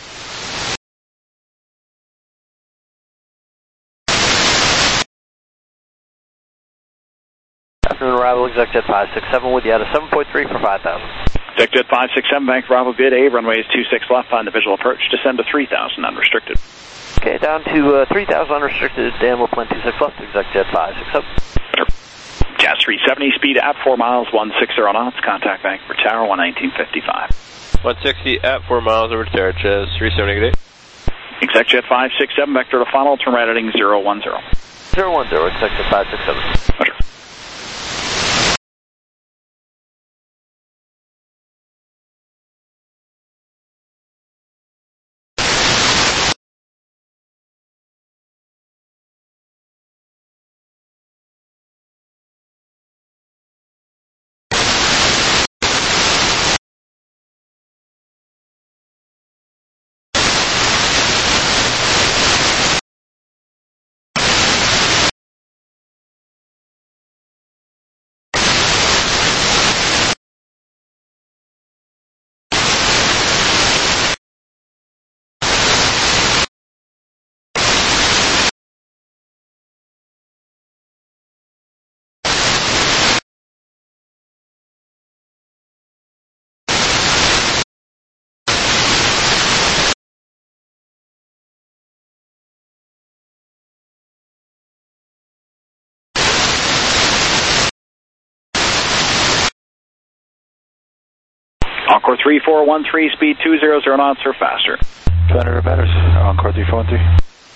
Afternoon arrival, ExecJet five six seven with you at a seven point three for five thousand.
ExecJet five six seven, Vancouver Bravo, good A, runway is two six left, find the visual approach, descend to three thousand, unrestricted.
Okay, down to uh, three thousand unrestricted, and we'll plan two six left, ExecJet five six seven.
Jazz three seventy, speed at four miles, one sixty knots, contact Vancouver Tower, one nineteen fifty-five.
one sixty at four miles over to Tower, Jazz three seventy, good day.
ExecJet five six seven, vector to final, turn right heading zero one zero.
zero one zero, ExecJet five six seven.
Roger. Encore three four one three, speed two hundred knots or faster.
two hundred or better, Encore three four one three.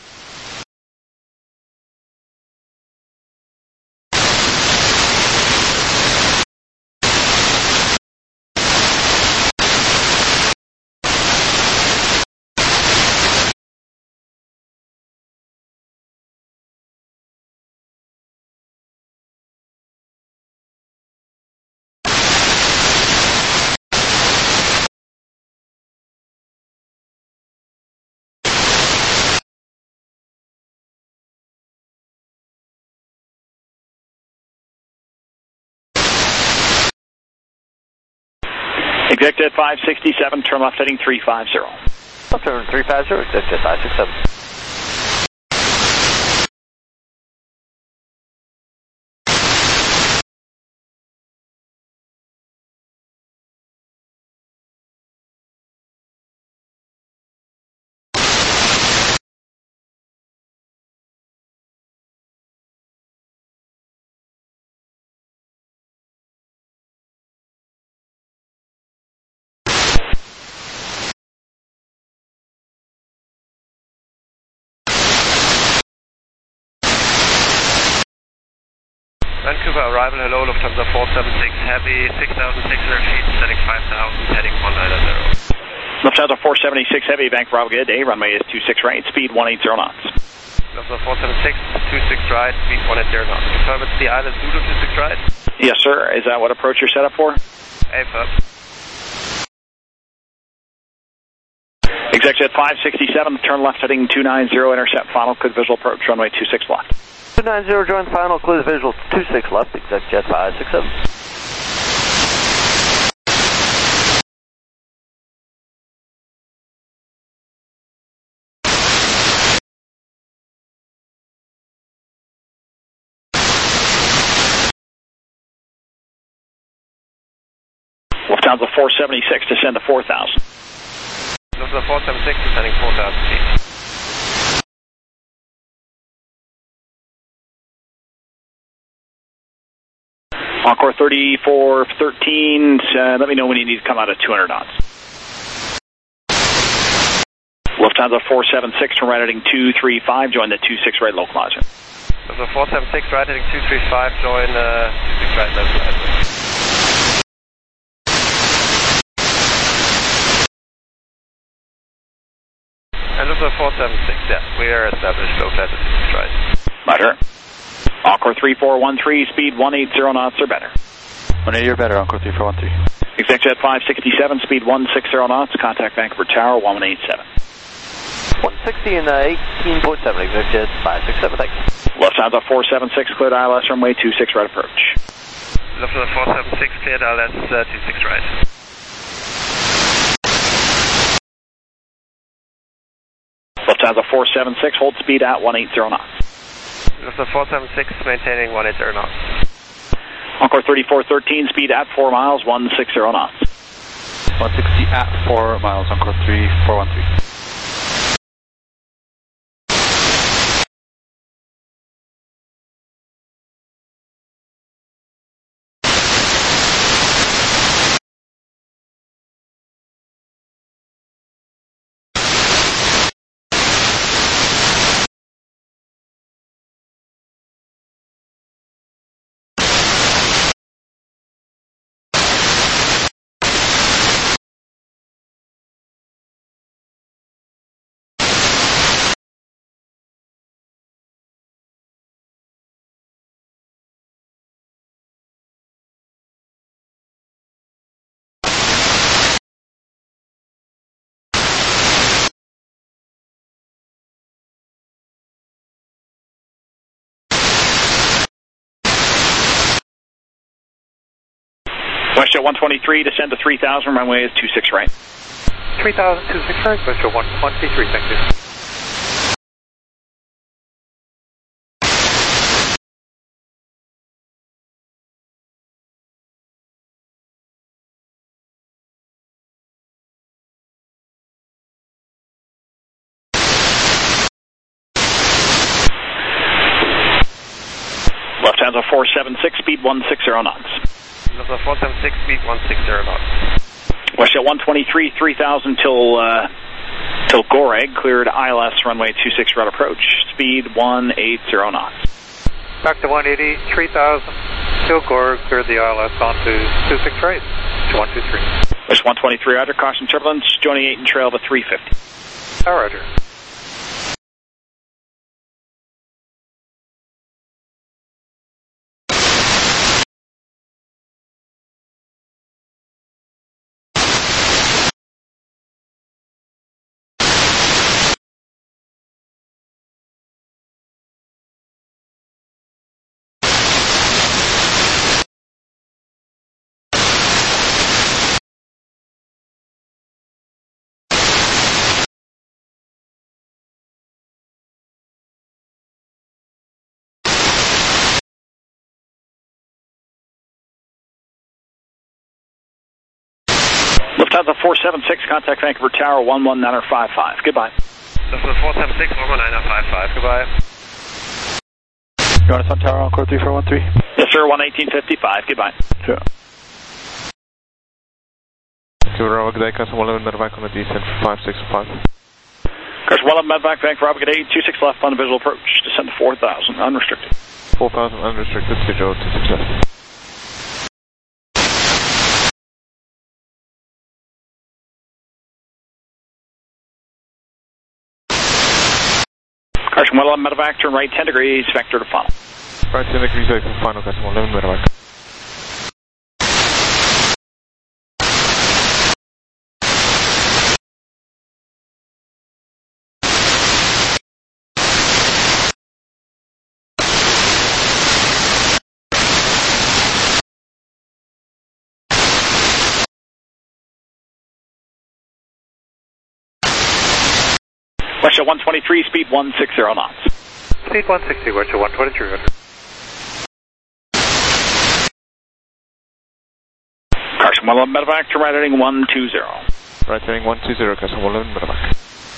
ExecJet five sixty-seven, turn left heading three fifty.
Left turn three fifty, ExecJet five six seven.
Vancouver arrival, hello, Lufthansa four seven six Heavy, six thousand six hundred feet, setting five thousand, heading one ninety.
Lufthansa four seventy-six Heavy, Vancouver, good day, runway is two six right, speed one eighty knots.
Lufthansa four seven six, two six right, speed one eighty knots. Confirm it's the Island Zulu two six right?
Yes, sir. Is that what approach you're set up for?
A firm.
ExecJet five sixty-seven, turn left heading two ninety, intercept final, clear visual approach, runway two six left.
two ninety, join final, clear visual two six left, ExecJet five six seven.
Lufthansa four seventy-six, descend to four thousand.
Lufthansa four seventy-six, descending four thousand feet.
Encore thirty-four thirteen, uh, let me know when you need to come out at two hundred knots. Lufthansa four seventy-six, turn right heading two three five, join the two six right localizer.
Lufthansa four seventy-six, right heading two three five, join uh, two six right localizer. And Lufthansa four seventy-six, yeah, we are established, localizer two six right.
Roger. Encore three four one three, speed one eighty knots or better.
one eighty or better, Encore three four one three.
ExecJet five sixty-seven, speed one sixty knots, contact Vancouver Tower, one eighty-seven.
one sixty and uh, eighteen point seven, ExecJet five six seven, thanks.
Lufthansa four seventy-six, cleared I L S runway two six right approach.
Lufthansa four seventy-six, cleared I L S uh, two six right.
Lufthansa four seventy-six, hold speed at one eighty knots.
Lufthansa four seventy-six, maintaining one eighty knots.
Encore thirty-four thirteen, speed at four miles, one sixty knots.
one sixty at four miles, Encore three four one three.
WestJet one twenty-three, descend to three thousand, runway is two six right.
three thousand, two six right, WestJet one twenty-three, thank you.
Lufthansa four seven six, speed one six zero knots.
Lufthansa four seven six, speed one six zero knots.
WestJet one twenty-three, three thousand till, uh, till Goreg, cleared I L S runway two six right approach, speed one eight zero knots.
Back to one eighty, three thousand, till Goreg, cleared the I L S onto two six right, one two three.
WestJet one twenty-three, roger, caution turbulence, joining eight and trail to three fifty.
Oh, roger.
Lufthansa four seven six, contact Vancouver Tower one one nine five five. Goodbye.
Lufthansa four seven six, one one nine five five. Goodbye.
You want us on tower on core three four one three?
Yes, sir, one eighteen fifty-five. Goodbye.
Sure.
Vancouver Bravo, good day, customer one eleven, medevac on the descent for five six five.
Customer one eleven, medevac, Vancouver Bravo, good day, two six left on the visual approach, descend to four thousand, unrestricted.
four thousand unrestricted, schedule two six left.
Customer one eleven, medevac, turn right ten degrees, vector to final.
Right ten degrees, vector to final, customer one eleven, medevac.
WestJet one twenty-three, speed one six zero knots.
Speed one sixty, WestJet one twenty-three, roger.
Carson one eleven, medevac, turn right heading one two zero.
Right heading one two zero, Carson one eleven, medevac.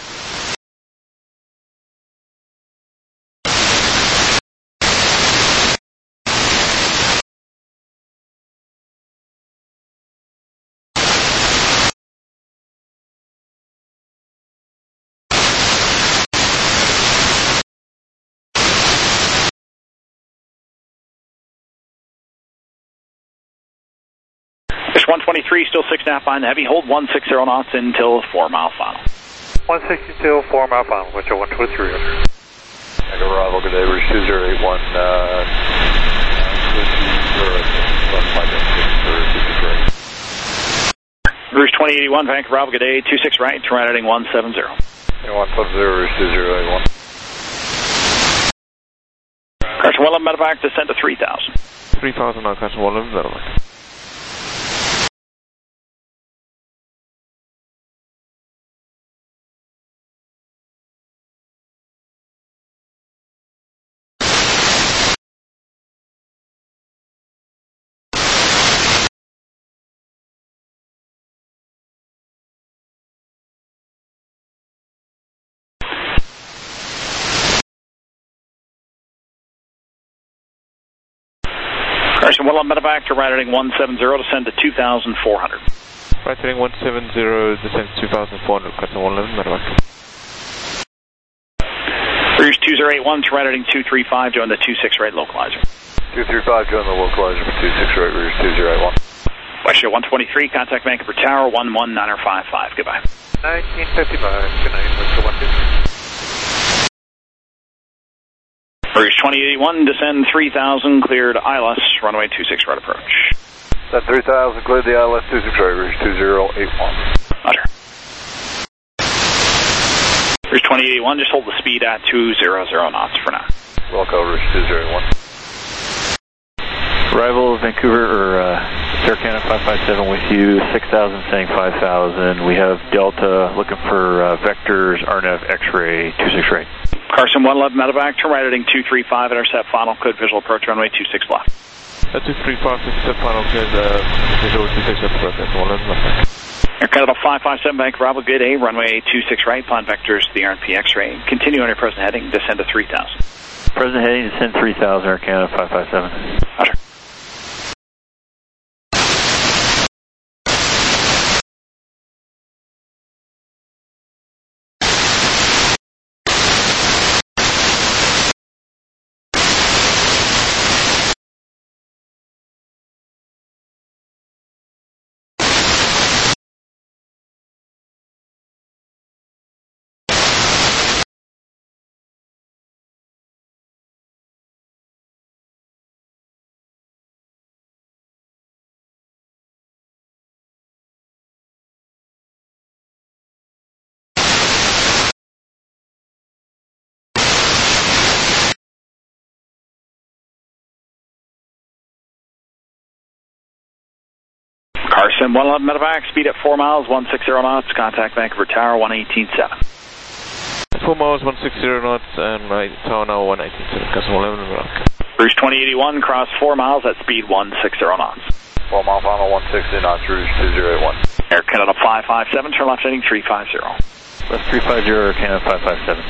one twenty-three, still six and a half behind the heavy. Hold one six zero knots until four mile final.
one sixty-two, four mile final, WestJet one twenty-three.
Echo Bravo, good day, Rouge two zero eight one, uh,
Rouge twenty eighty-one, Vancouver Bravo, good day, two six right, turn right heading one seven zero.
one seven zero, Rouge two zero eight one.
Carson one eleven, medevac, descend to three thousand.
three thousand now, Carson one eleven, medevac.
Carson one eleven, medevac, to right heading one seven zero, descend to two thousand four hundred.
Right heading one seven zero, descend to two thousand four hundred, Carson one eleven, medevac.
Rouge two zero eight one, to right heading two three five, join the two six right localizer.
two three five, join the localizer for two six right, Rouge two zero eight one.
WestJet one twenty-three, contact Vancouver Tower one one nine five five. Goodbye.
nineteen fifty-five, good night, WestJet one twenty-three.
Rouge twenty eighty-one, descend three thousand, cleared I L S, runway two six right approach.
Descend three thousand, cleared the I L S two six right, Rouge two zero eight one.
Roger. Rouge twenty eighty-one, just hold the speed at two hundred knots for now.
Welcome, Rouge two zero eight one.
Arrival Vancouver, or uh, Air Canada five five seven with you, six thousand saying five thousand. We have Delta looking for uh, vectors, R N A V, X-ray, two six right.
Carson one eleven medevac, turn right heading two three five, intercept final, code visual approach runway two six left.
Uh, two three five, intercept final, code uh, visual two six approach, one eleven left.
Air Canada five five seven, Vancouver, Bravo, good A, runway two six right, plan vectors to the R N P X-ray. Continue on your present heading, descend to three thousand.
Present heading, descend three thousand, Air Canada five five seven.
Roger. Carson one eleven medevac, speed at four miles, one sixty knots, contact Vancouver Tower, one eighteen seven.
four miles, one sixty knots, and right, Tower now, one eighteen seven, Carson one eleven medevac.
Rouge twenty eighty-one, cross four miles at speed one sixty knots.
four mile final, one sixty knots, Rouge two zero eight one.
Air Canada five five seven, turn left heading three five zero.
Left three five zero, Air Canada five five seven.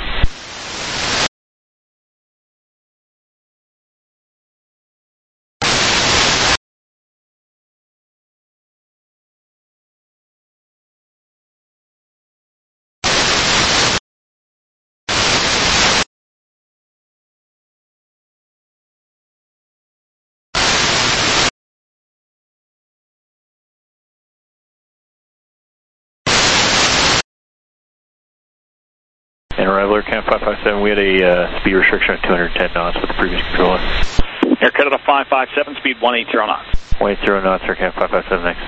And arrival Air Canada five five seven, we had a uh, speed restriction of two hundred ten knots with the previous controller.
Air Canada five five seven, speed one eighty knots.
one eighty knots, Air Canada five five seven next.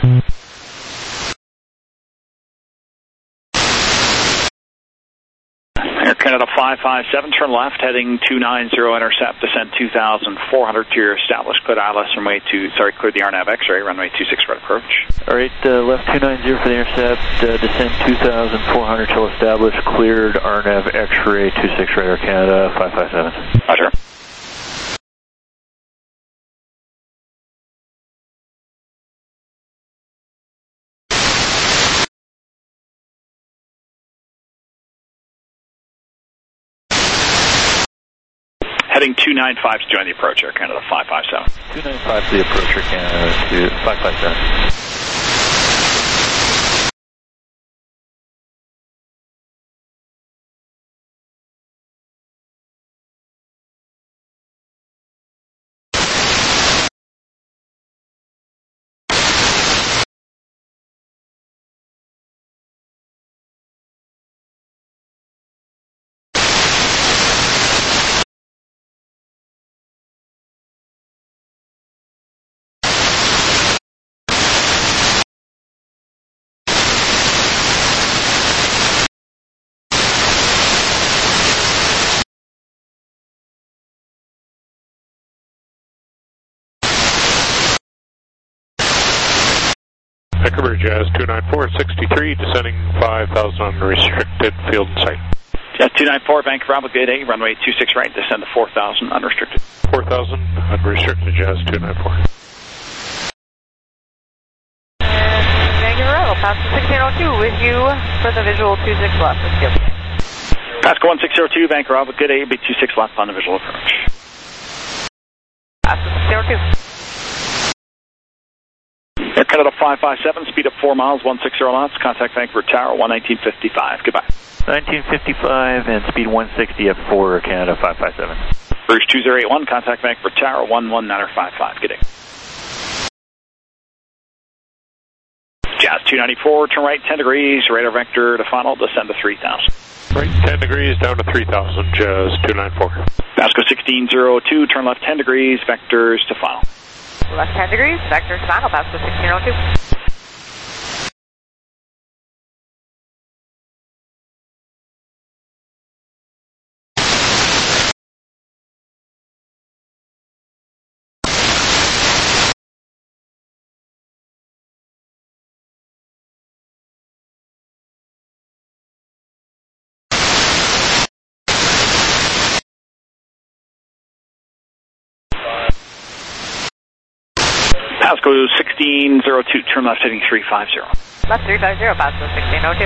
Air Canada five five seven, turn left heading two ninety, intercept, descend two thousand four hundred to your established, clear I L S runway two, sorry, clear the R N A V X-ray, runway two six right approach.
Alright, uh, left two ninety for the intercept, uh, descend two thousand four hundred till established, cleared R N A V X-ray, two six right, Air Canada five five seven.
Roger. Heading two nine five to join the approach, Air Canada five five seven.
two nine five to the approach, Air Canada to five five seven.
Vancouver Jazz two nine four, sixty-three, descending five thousand unrestricted, field in sight.
Jazz two nine four, Vancouver Bravo, good A, runway two six right, descend to four thousand unrestricted.
four thousand unrestricted, Jazz two nine four.
Vancouver Bravo, Pasco sixteen oh two with you for the visual two six left. Let's go.
Pasco one six zero two, Vancouver Bravo, good A, be two six left on the visual approach.
Pasco sixteen oh two.
Air Canada five five seven, speed up four miles, one sixty knots, contact Vancouver Tower, one nineteen fifty-five, goodbye.
nineteen fifty-five and speed one sixty at four, Air Canada five five seven.
Rouge two zero eight one, contact Vancouver Tower, one one nine five five, good day. Jazz two ninety-four, turn right ten degrees, radar vector to final, descend to three thousand.
Right ten degrees down to three thousand, Jazz two nine four.
Pasco sixteen oh two, turn left ten degrees, vectors to final.
Left ten degrees, vector to final, Pasco sixteen oh two.
Pasco sixteen oh two, turn left heading three five zero.
Left three five zero, Pasco sixteen oh two.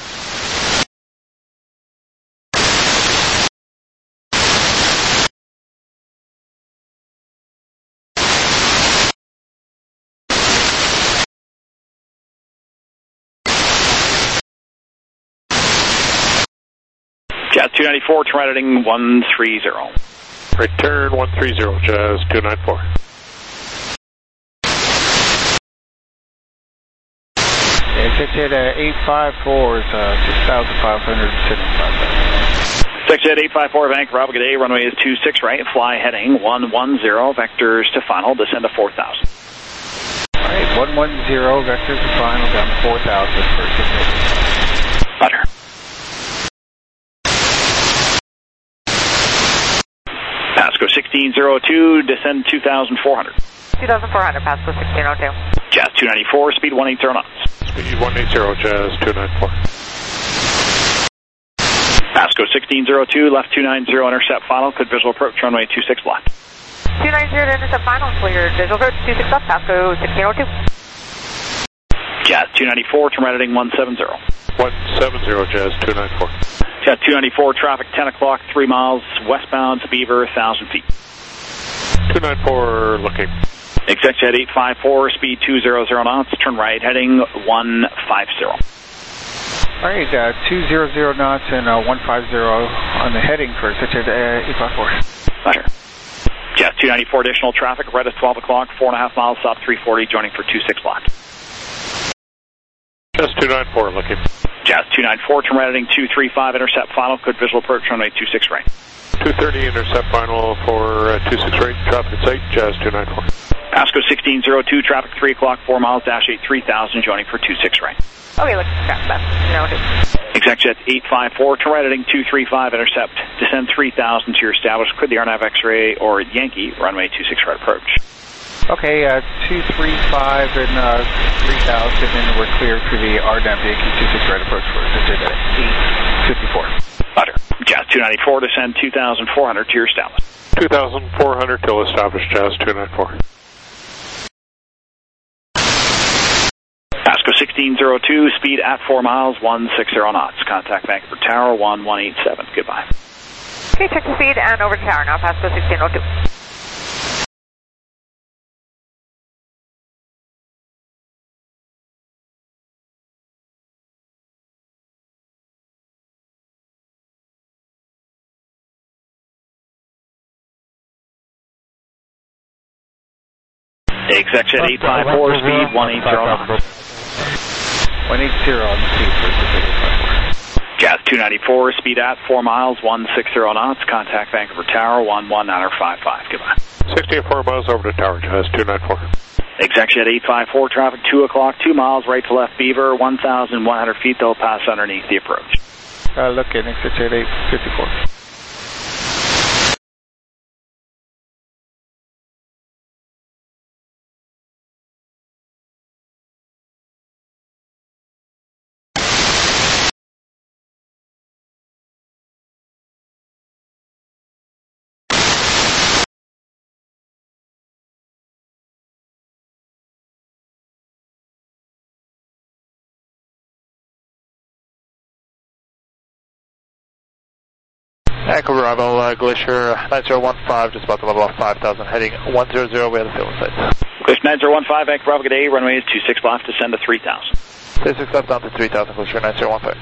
Jazz two ninety-four, turn right heading one three zero.
Return one three zero, Jazz two ninety-four.
Exit uh, eight five four is uh, six thousand five hundred seventy-five.
Section eight five four, Vancouver, Bravo, good day, runway is two six right, fly heading one one zero, vectors to final, descend to four thousand.
Alright, one one zero, vectors to final, down to four thousand, first descent.
Butter. Pasco sixteen oh two, descend two thousand four hundred.
two thousand four hundred, Pasco sixteen oh two.
Jazz two ninety-four, speed one eighty knots.
Speed one eighty, Jazz two ninety-four.
Pasco sixteen oh two, left two ninety, intercept final, cleared visual approach, runway two six left.
two ninety to intercept final, cleared visual approach, two six left, Pasco sixteen oh two.
Jazz two ninety-four, turn right heading one seven zero.
one seven zero, Jazz two ninety-four.
Jazz two ninety-four, traffic ten o'clock, three miles westbound to Beaver, one thousand feet.
two ninety-four, looking.
Exit jet eight five four, speed two hundred knots, turn right heading one five zero.
Alright, uh, two hundred knots and uh, one five zero on the heading for exit jet uh, eight five four.
Roger. Jazz two ninety-four, additional traffic, right at twelve o'clock, four and a half miles, south three forty, joining for two six left.
Jazz two ninety-four, looking.
Jazz two ninety-four, turn right heading two three five, intercept final, cleared visual approach, runway two six right.
two thirty, intercept final for uh, two six right, traffic at site, Jazz two ninety-four.
Pasco sixteen oh two, traffic three o'clock, four miles, dash eight three thousand, joining for two six right.
Okay, let's scrap that. No,
Exec jet eight five four, turn right heading two three five, intercept, descend three thousand to your established, clear the R N A V X-ray or Yankee, runway two six right approach.
Okay, uh, two three five and uh, three thousand, and we're clear for the R N A V Yankee two six right approach for exit jet eight fifty-four.
Butter. Jazz two ninety-four, descend two thousand four hundred to your established.
two thousand four hundred till established, Jazz two ninety-four.
Pasco sixteen oh two, speed at four miles, one sixty knots. Contact Vancouver Tower, one one eight seven. Goodbye.
Okay, check the speed and over to tower now, Pasco sixteen oh two.
Exec jet eight five four, speed one eighty knots.
one eighty on the speed for exit eight five four.
Jazz two ninety-four, speed at four miles, one sixty knots. Contact Vancouver Tower, one one nine five five. Goodbye.
sixteen four miles over to tower, Jazz two ninety-four.
Exec jet eight five four, traffic two o'clock, two miles, right to left Beaver, one thousand one hundred feet, they'll pass underneath the approach.
Uh, look in, exit jet eight fifty-four.
Vancouver Bravo, uh, Glacier nine zero one five, just about to level off five thousand, heading one zero zero, we have the field in sight.
Glacier nine zero one five, Vancouver Bravo, good day, runway is two six left, descend to three thousand.
two six left down to three thousand, Glacier nine zero one five.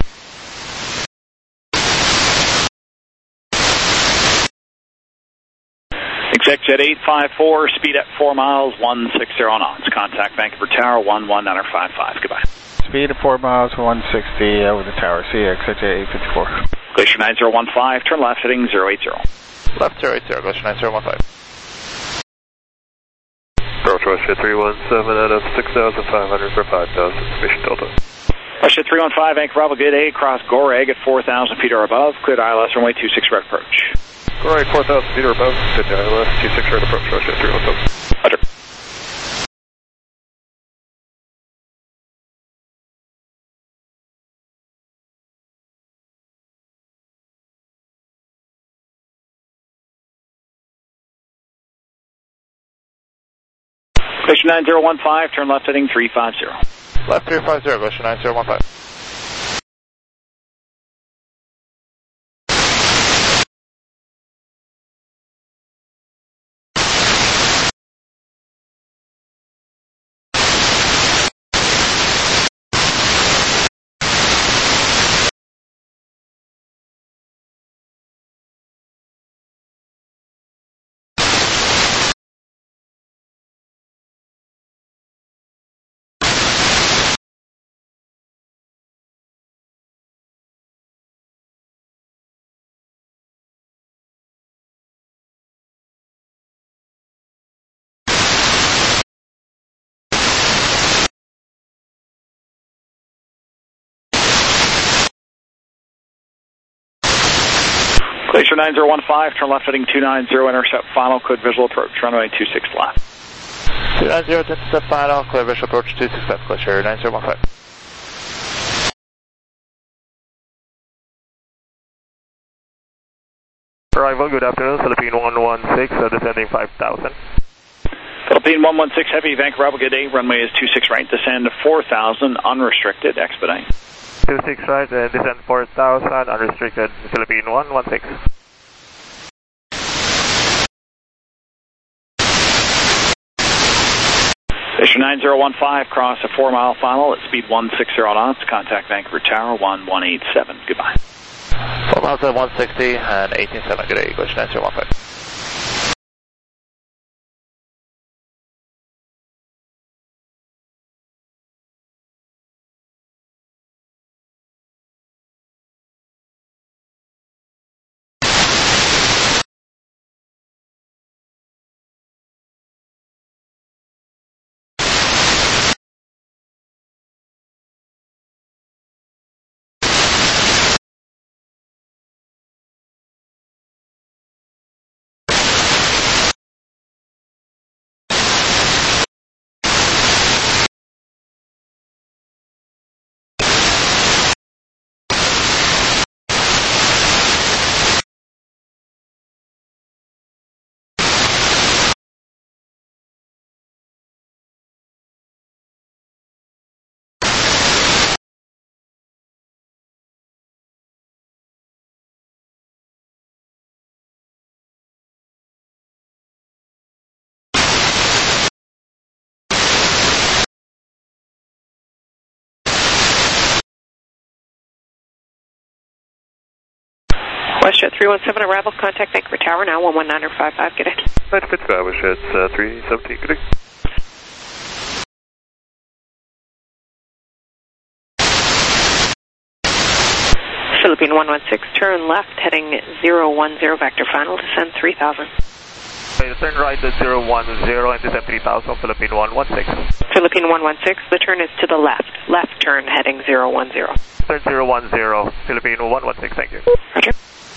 Exec jet eight five four, speed at four miles, one sixty knots. Contact Vancouver Tower, one one nine five five. Goodbye.
Speed at four miles, one sixty over the tower. See you, exit jet eight fifty-four.
Glacier nine zero one five, turn left heading zero eight zero.
Left zero eight zero, Glacier nine zero one five.
Approach Russia three one seven out of six thousand five hundred for five thousand, Mission Delta.
Russia three one five, Vancouver Bravo, good day, across Goreg at four thousand feet or above, cleared I L S runway two six right approach.
Goreg four thousand feet or above, good to I L S two six right approach, Russia three one seven.
Roger. Glacier nine zero one five, turn left heading three five zero.
Left three five zero, Glacier nine zero one five.
Glacier nine zero one five, turn left heading two nine zero, intercept final, cleared visual approach, runway two six left.
two nine zero, intercept final, clear visual approach two six left, Glacier nine zero one five.
Arrival, good afternoon, Philippine one one six, uh, descending five thousand.
Philippine one one six Heavy, Vancouver, good day, runway is two six right, descend four thousand, unrestricted, expedite.
two six right, uh, descend four thousand, unrestricted, Philippine one one six.
Glacier nine zero one five, cross a four mile final at speed one sixty knots, contact Vancouver Tower one one eight seven, goodbye.
four miles at one sixty and eighteen seven, good day, Glacier nine zero one five.
WestJet three one seven, arrival, contact Vancouver Tower now, one one nine five five, good day.
Right, Fitzgerald, WestJet uh, three seventeen, good day.
Philippine one one six, turn left, heading zero one zero, vector final, descend three thousand.
Okay, turn right at zero one zero and descend three thousand, Philippine one one six.
Philippine one one six, the turn is to the left, left turn, heading zero one zero.
Turn zero one zero, Philippine one one six, thank you.
Roger.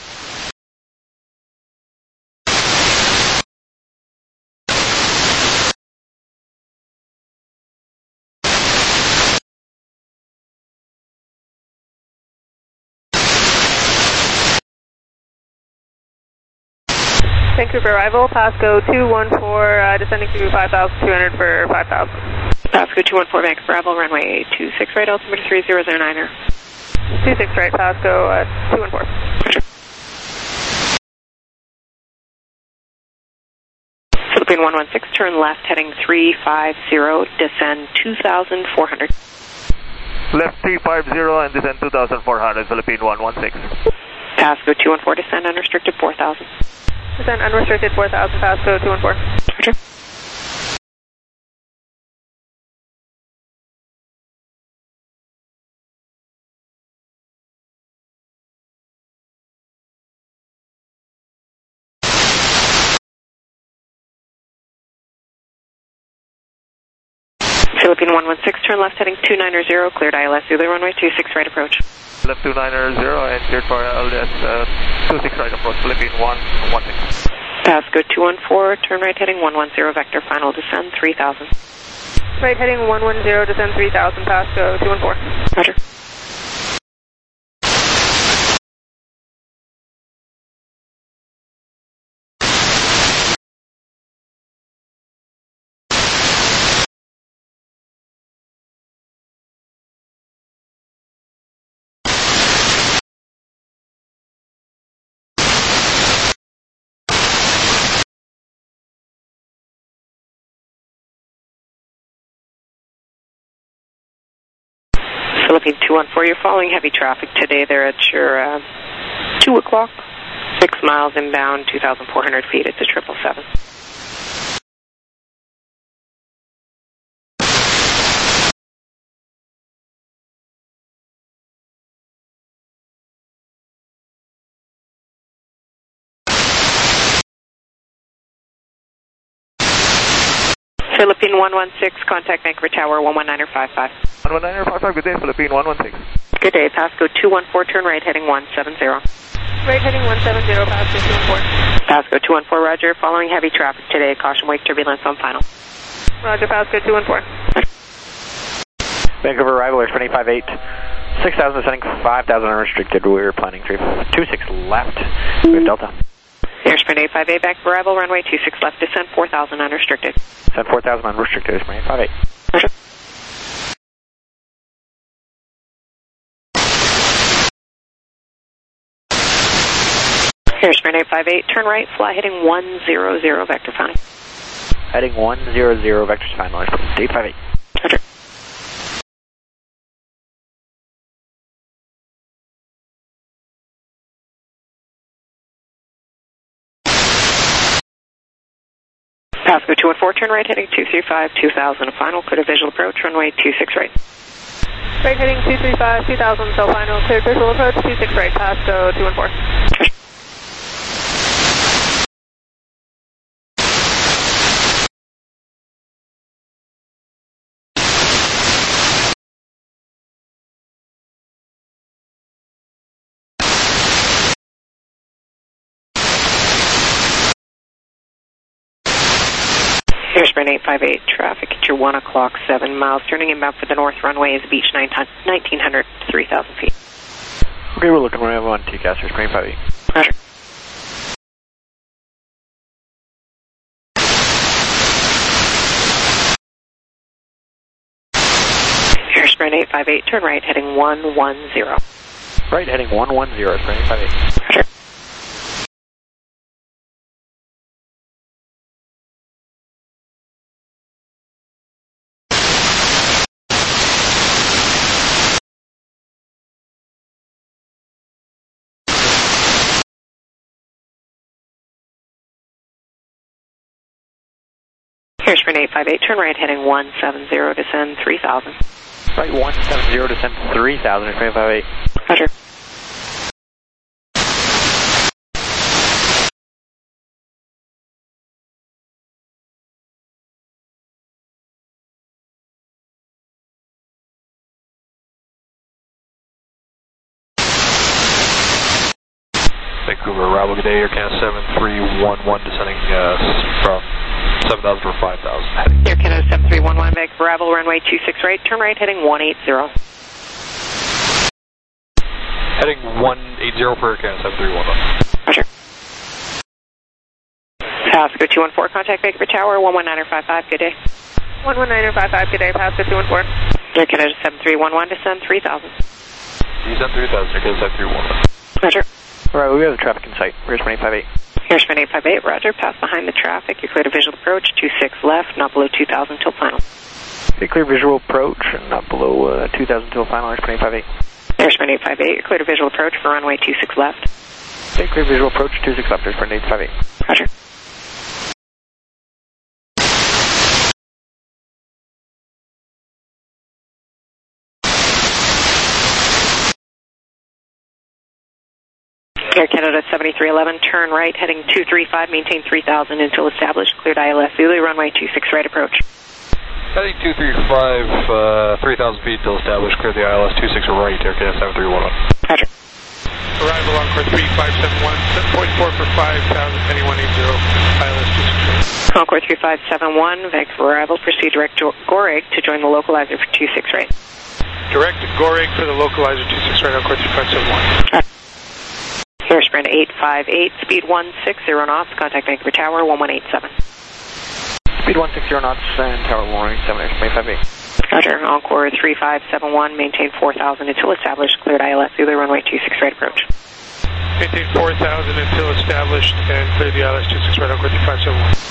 Vancouver arrival, Pasco two one four, uh, descending to five thousand two hundred for five thousand.
Pasco two one four, Vancouver arrival, runway two six right, altimeter three zero zero niner.
two six right, Pasco uh, two one four.
Roger. Philippine one one six, turn left, heading three five zero, descend two thousand four hundred.
Left three five zero and descend two thousand four hundred, Philippine one one six.
Pasco two one four, descend unrestricted four thousand.
Descend unrestricted four thousand, Pasco two one four.
Roger. Philippine one one six, turn left heading two nine zero, cleared I L S Zulu runway two six right approach.
Left two nine zero and cleared for I L S uh, two six right approach, Philippine one one six.
Pasco two one four, turn right heading one one zero, vector final descend three thousand.
Right heading one one zero, descend three thousand, Pasco two one four.
Roger. Philippine two one four, you're following heavy traffic today. They're at your uh, two o'clock, six miles inbound, two thousand four hundred feet. It's a triple seven. Philippine one one six, contact Vancouver Tower one one nine five five.
one one nine five five, good day, Philippine one one six.
Good day, Pasco two one four, turn right heading one seven zero.
Right heading one seven zero, Pasco two one four.
Pasco two one four, roger, following heavy traffic today, caution wake turbulence on final.
Roger, Pasco two one four.
Vancouver arrival, air twenty five eight, six thousand descending, five thousand unrestricted, we're planning three two six left, we have Delta.
Airsprint eight five eight, back for arrival, runway two six left, descent four thousand unrestricted.
Descent four thousand unrestricted, Airsprint eight five eight.
Roger. Airsprint eight five eight, turn right, fly heading one zero zero, vector final.
Heading one zero zero, vectors final, Airsprint eight five eight.
Roger. Pasco two one four, turn right heading two three five, two thousand, final, clear to visual approach, runway two six right.
Right heading two three five, two thousand, so final, clear visual approach, two six right, Pasco two one four. Airsprint eight five eight, traffic at your one o'clock, seven miles, turning inbound for the north runway is beach nineteen hundred, three thousand feet.
Okay, we're looking runway one, T C A S, Airsprint eight five eight.
Roger. Airsprint eight five eight, turn right heading one one zero.
Right heading one one zero, Airsprint eight five eight.
Roger. Airsprint eight five eight, turn right heading one seven zero, descend three thousand.
Right one seven zero, descend three thousand, Airsprint eight five eight.
Roger.
Vancouver arrival, good day, Air Canada seven three one one, descending uh, from seven thousand for five thousand. Heading.
Air Canada seven three one one, Vancouver arrival, runway two six right, turn right heading one eight zero.
Heading one eight zero for Air Canada seven three one one.
Roger. Pasco two one four, contact Vancouver Tower one one nine five five, good day.
one one nine five five, good day, Pasco two one four.
Air Canada seven three one one, descend three thousand.
Descend three thousand, Air Canada seven three one one.
Roger.
Alright, we have the traffic in sight, Airsprint eight five eight.
Airsprint eight five eight, roger, pass behind the traffic, you're clear to visual approach, two six left, not below two thousand till final.
Okay, clear visual approach, not below uh, two thousand till final, Airsprint eight five eight.
Airsprint eight five eight, you're clear to visual approach for runway two six left.
Okay, clear visual approach, two six left, Airsprint eight five eight.
Roger. Air Canada seventy-three eleven, turn right, heading two three five, maintain three thousand until established, cleared I L S Zulu, runway two six right approach.
Heading two three five, uh, three thousand feet until established, clear the I L S two six right, Air Canada seven three one one.
Roger.
Arrival on course three five seven one, set point four for five thousand, heading one eight zero, I L S two six right.
Concord three five seven one, Vancouver arrival, proceed direct to Goreg to join the localizer for two six right.
Direct to Goreg for the localizer two six right on course three five seven one.
Roger. Airsprint eight five eight, speed one six zero knots, contact Vancouver Tower one one eight seven.
Speed one six zero knots and tower one eight seven, Airsprint eight five eight.
Roger, Encore three five seven one, maintain four thousand until established, cleared I L S Zulu, runway two six right approach.
Maintain four thousand until established and clear the I L S two six right on course three five seven one.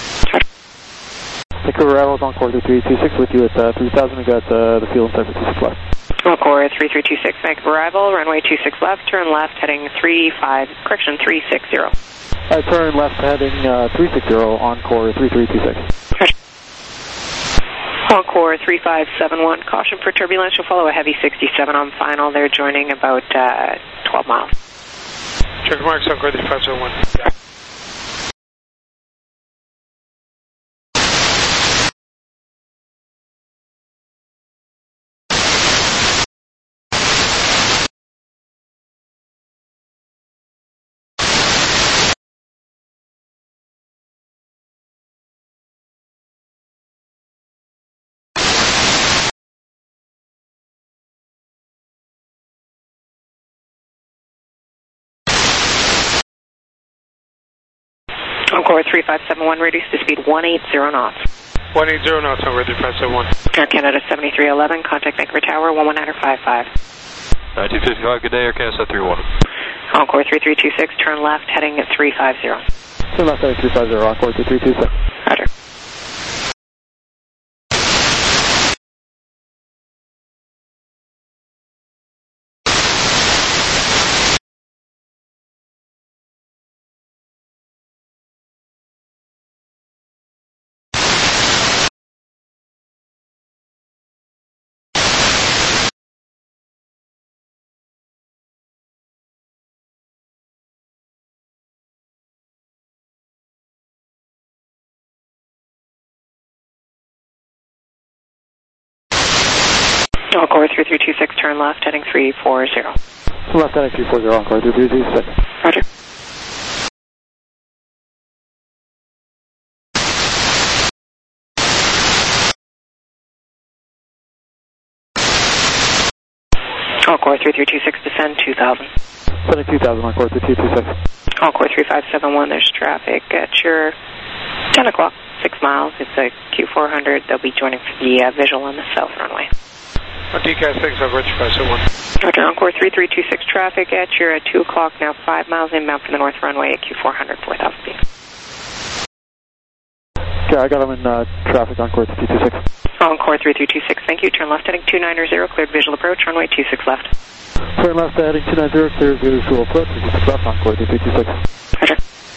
Vancouver arrivals on Encore three two six with you at uh, three thousand, we got uh, the field inside for two six left.
Encore three three two six, make arrival, runway two six left, turn left, heading three five, correction, three six zero.
Uh, turn left, heading uh, three six zero, Encore three three two six.
Encore three five seven one, caution for turbulence, you'll follow a heavy sixty-seven on final, they're joining about uh, twelve miles.
Check marks, Encore three five seven one. Yeah.
Encore three five seven one, reduce to speed one eighty knots.
one eighty knots, Encore three five seven one.
Air Canada seventy-three eleven, contact Vancouver Tower, one one niner five five.
nineteen fifty-five, good day, Air Canada three one.
Encore three three two six, turn left, heading at three five zero.
Turn left, heading three five zero, Encore three three two six.
Roger. Encore three three two six, turn left, heading three four zero.
Turn left, heading three four zero, Encore three three two six.
Roger. Encore three three two six, descend two thousand.
Descending two thousand, Encore three three two six.
Encore three five seven one, there's traffic at your ten o'clock, six miles. It's a Q four hundred. They'll be joining for the uh, visual on the south runway.
On D C A S six, Encore three five seven one.
Roger, Encore three three two six, traffic at your uh, two o'clock, now five miles inbound from the north runway at Q four hundred, four thousand feet.
Okay, I got them in uh, traffic, Encore three two six.
Encore three three two six, thank you. Turn left, heading two niner zero, cleared visual approach, runway two six left.
Turn left, heading two nine zero, cleared visual approach, two six left, Encore three three two six.
Roger.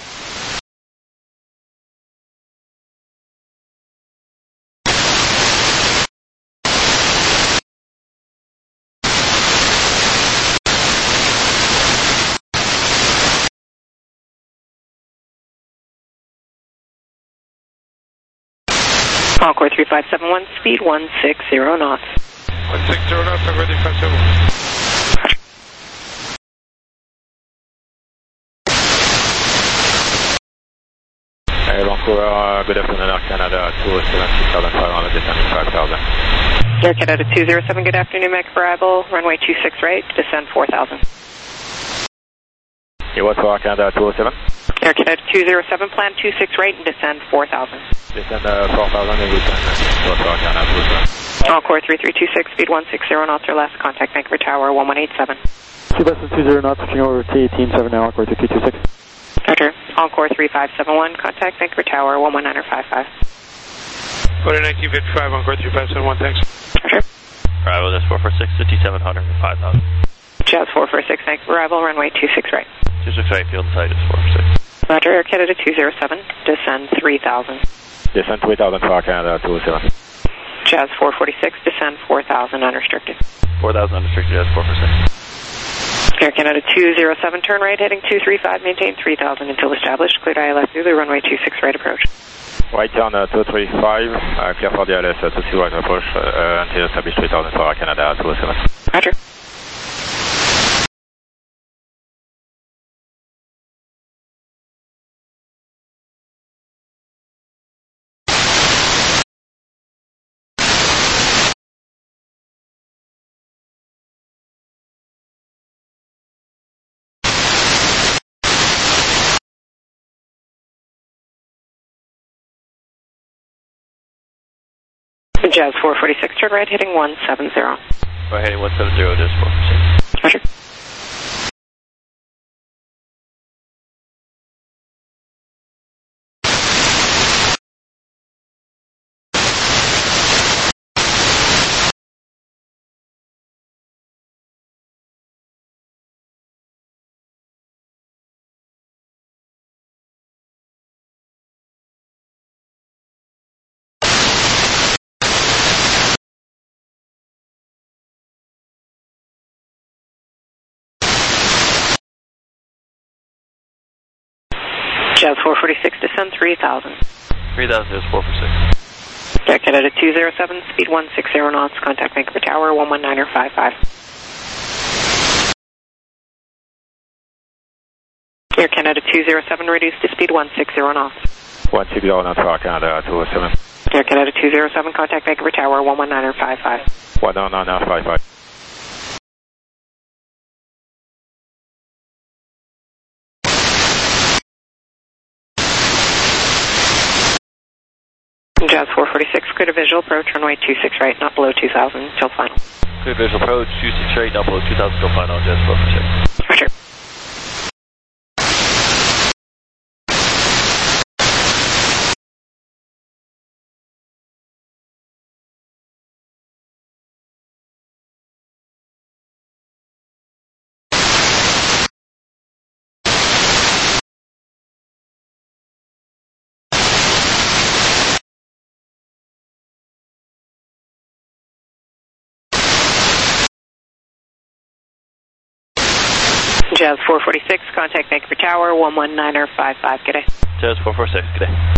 Encore three five seven one, speed one six zero knots.
one six zero knots, Encore three five seven one.
Hey, Vancouver, uh, good afternoon, Air Canada, two oh seven, six thousand five hundred, descending five thousand.
Air Canada two oh seven, good afternoon, make arrival, runway two six right, descend four thousand.
You what for Air Canada two oh seven?
Air Canada two oh seven, plan two six right and descend four thousand.
Descend uh, four thousand and we can uh, what for Air Canada two oh seven.
Encore three three two six, speed one six zero knots or less, contact Vancouver Tower, one one eight seven.
Two less than two zero knots, switching over to eighteen seven now, Encore three two two six.
Roger, Encore three five seven one, contact Vancouver Tower, one one niner five five.
Go to nineteen fifty-five, Encore three five seven one, thanks.
Roger.
Arrival, that's four four six, fifty-seven hundred, five thousand.
Jazz four four six, Vancouver arrival, runway two six right.
two six right, field side is four four six.
Roger, Air Canada two oh seven, descend three thousand.
Descend three thousand for Air Canada two oh seven.
Jazz four forty-six, descend four thousand unrestricted.
four thousand unrestricted, Jazz four four six.
Air Canada two oh seven, turn right, heading two three five, maintain three thousand until established. Cleared I L S Zulu, runway two six right approach.
Right turn uh, two three five, uh, clear for the I L S uh, two three right approach uh, until established three thousand for Air Canada two oh seven.
Roger. Jazz four forty-six, turn right, heading one seven zero.
Right, heading one seven zero, Jazz four forty-six.
Roger. Jazz four forty-six, descend three thousand.
three thousand, Jazz four forty-six.
Air Canada two zero seven, speed one six zero knots, contact Vancouver Tower, one one niner five five. Air Canada two zero seven, reduced to speed one six zero knots.
one six zero knots for Canada two oh seven.
Air Canada two zero seven, contact Vancouver Tower, one one niner five five.
one one niner five five.
Jazz four forty-six, clear to visual approach, runway two six right, not below two thousand, till final.
Clear visual approach, two six right, not below two thousand, till final, Jazz four forty-six.
Roger. Jazz four forty-six, contact Vancouver Tower, one one niner five five, good day.
Jazz four forty-six, good day.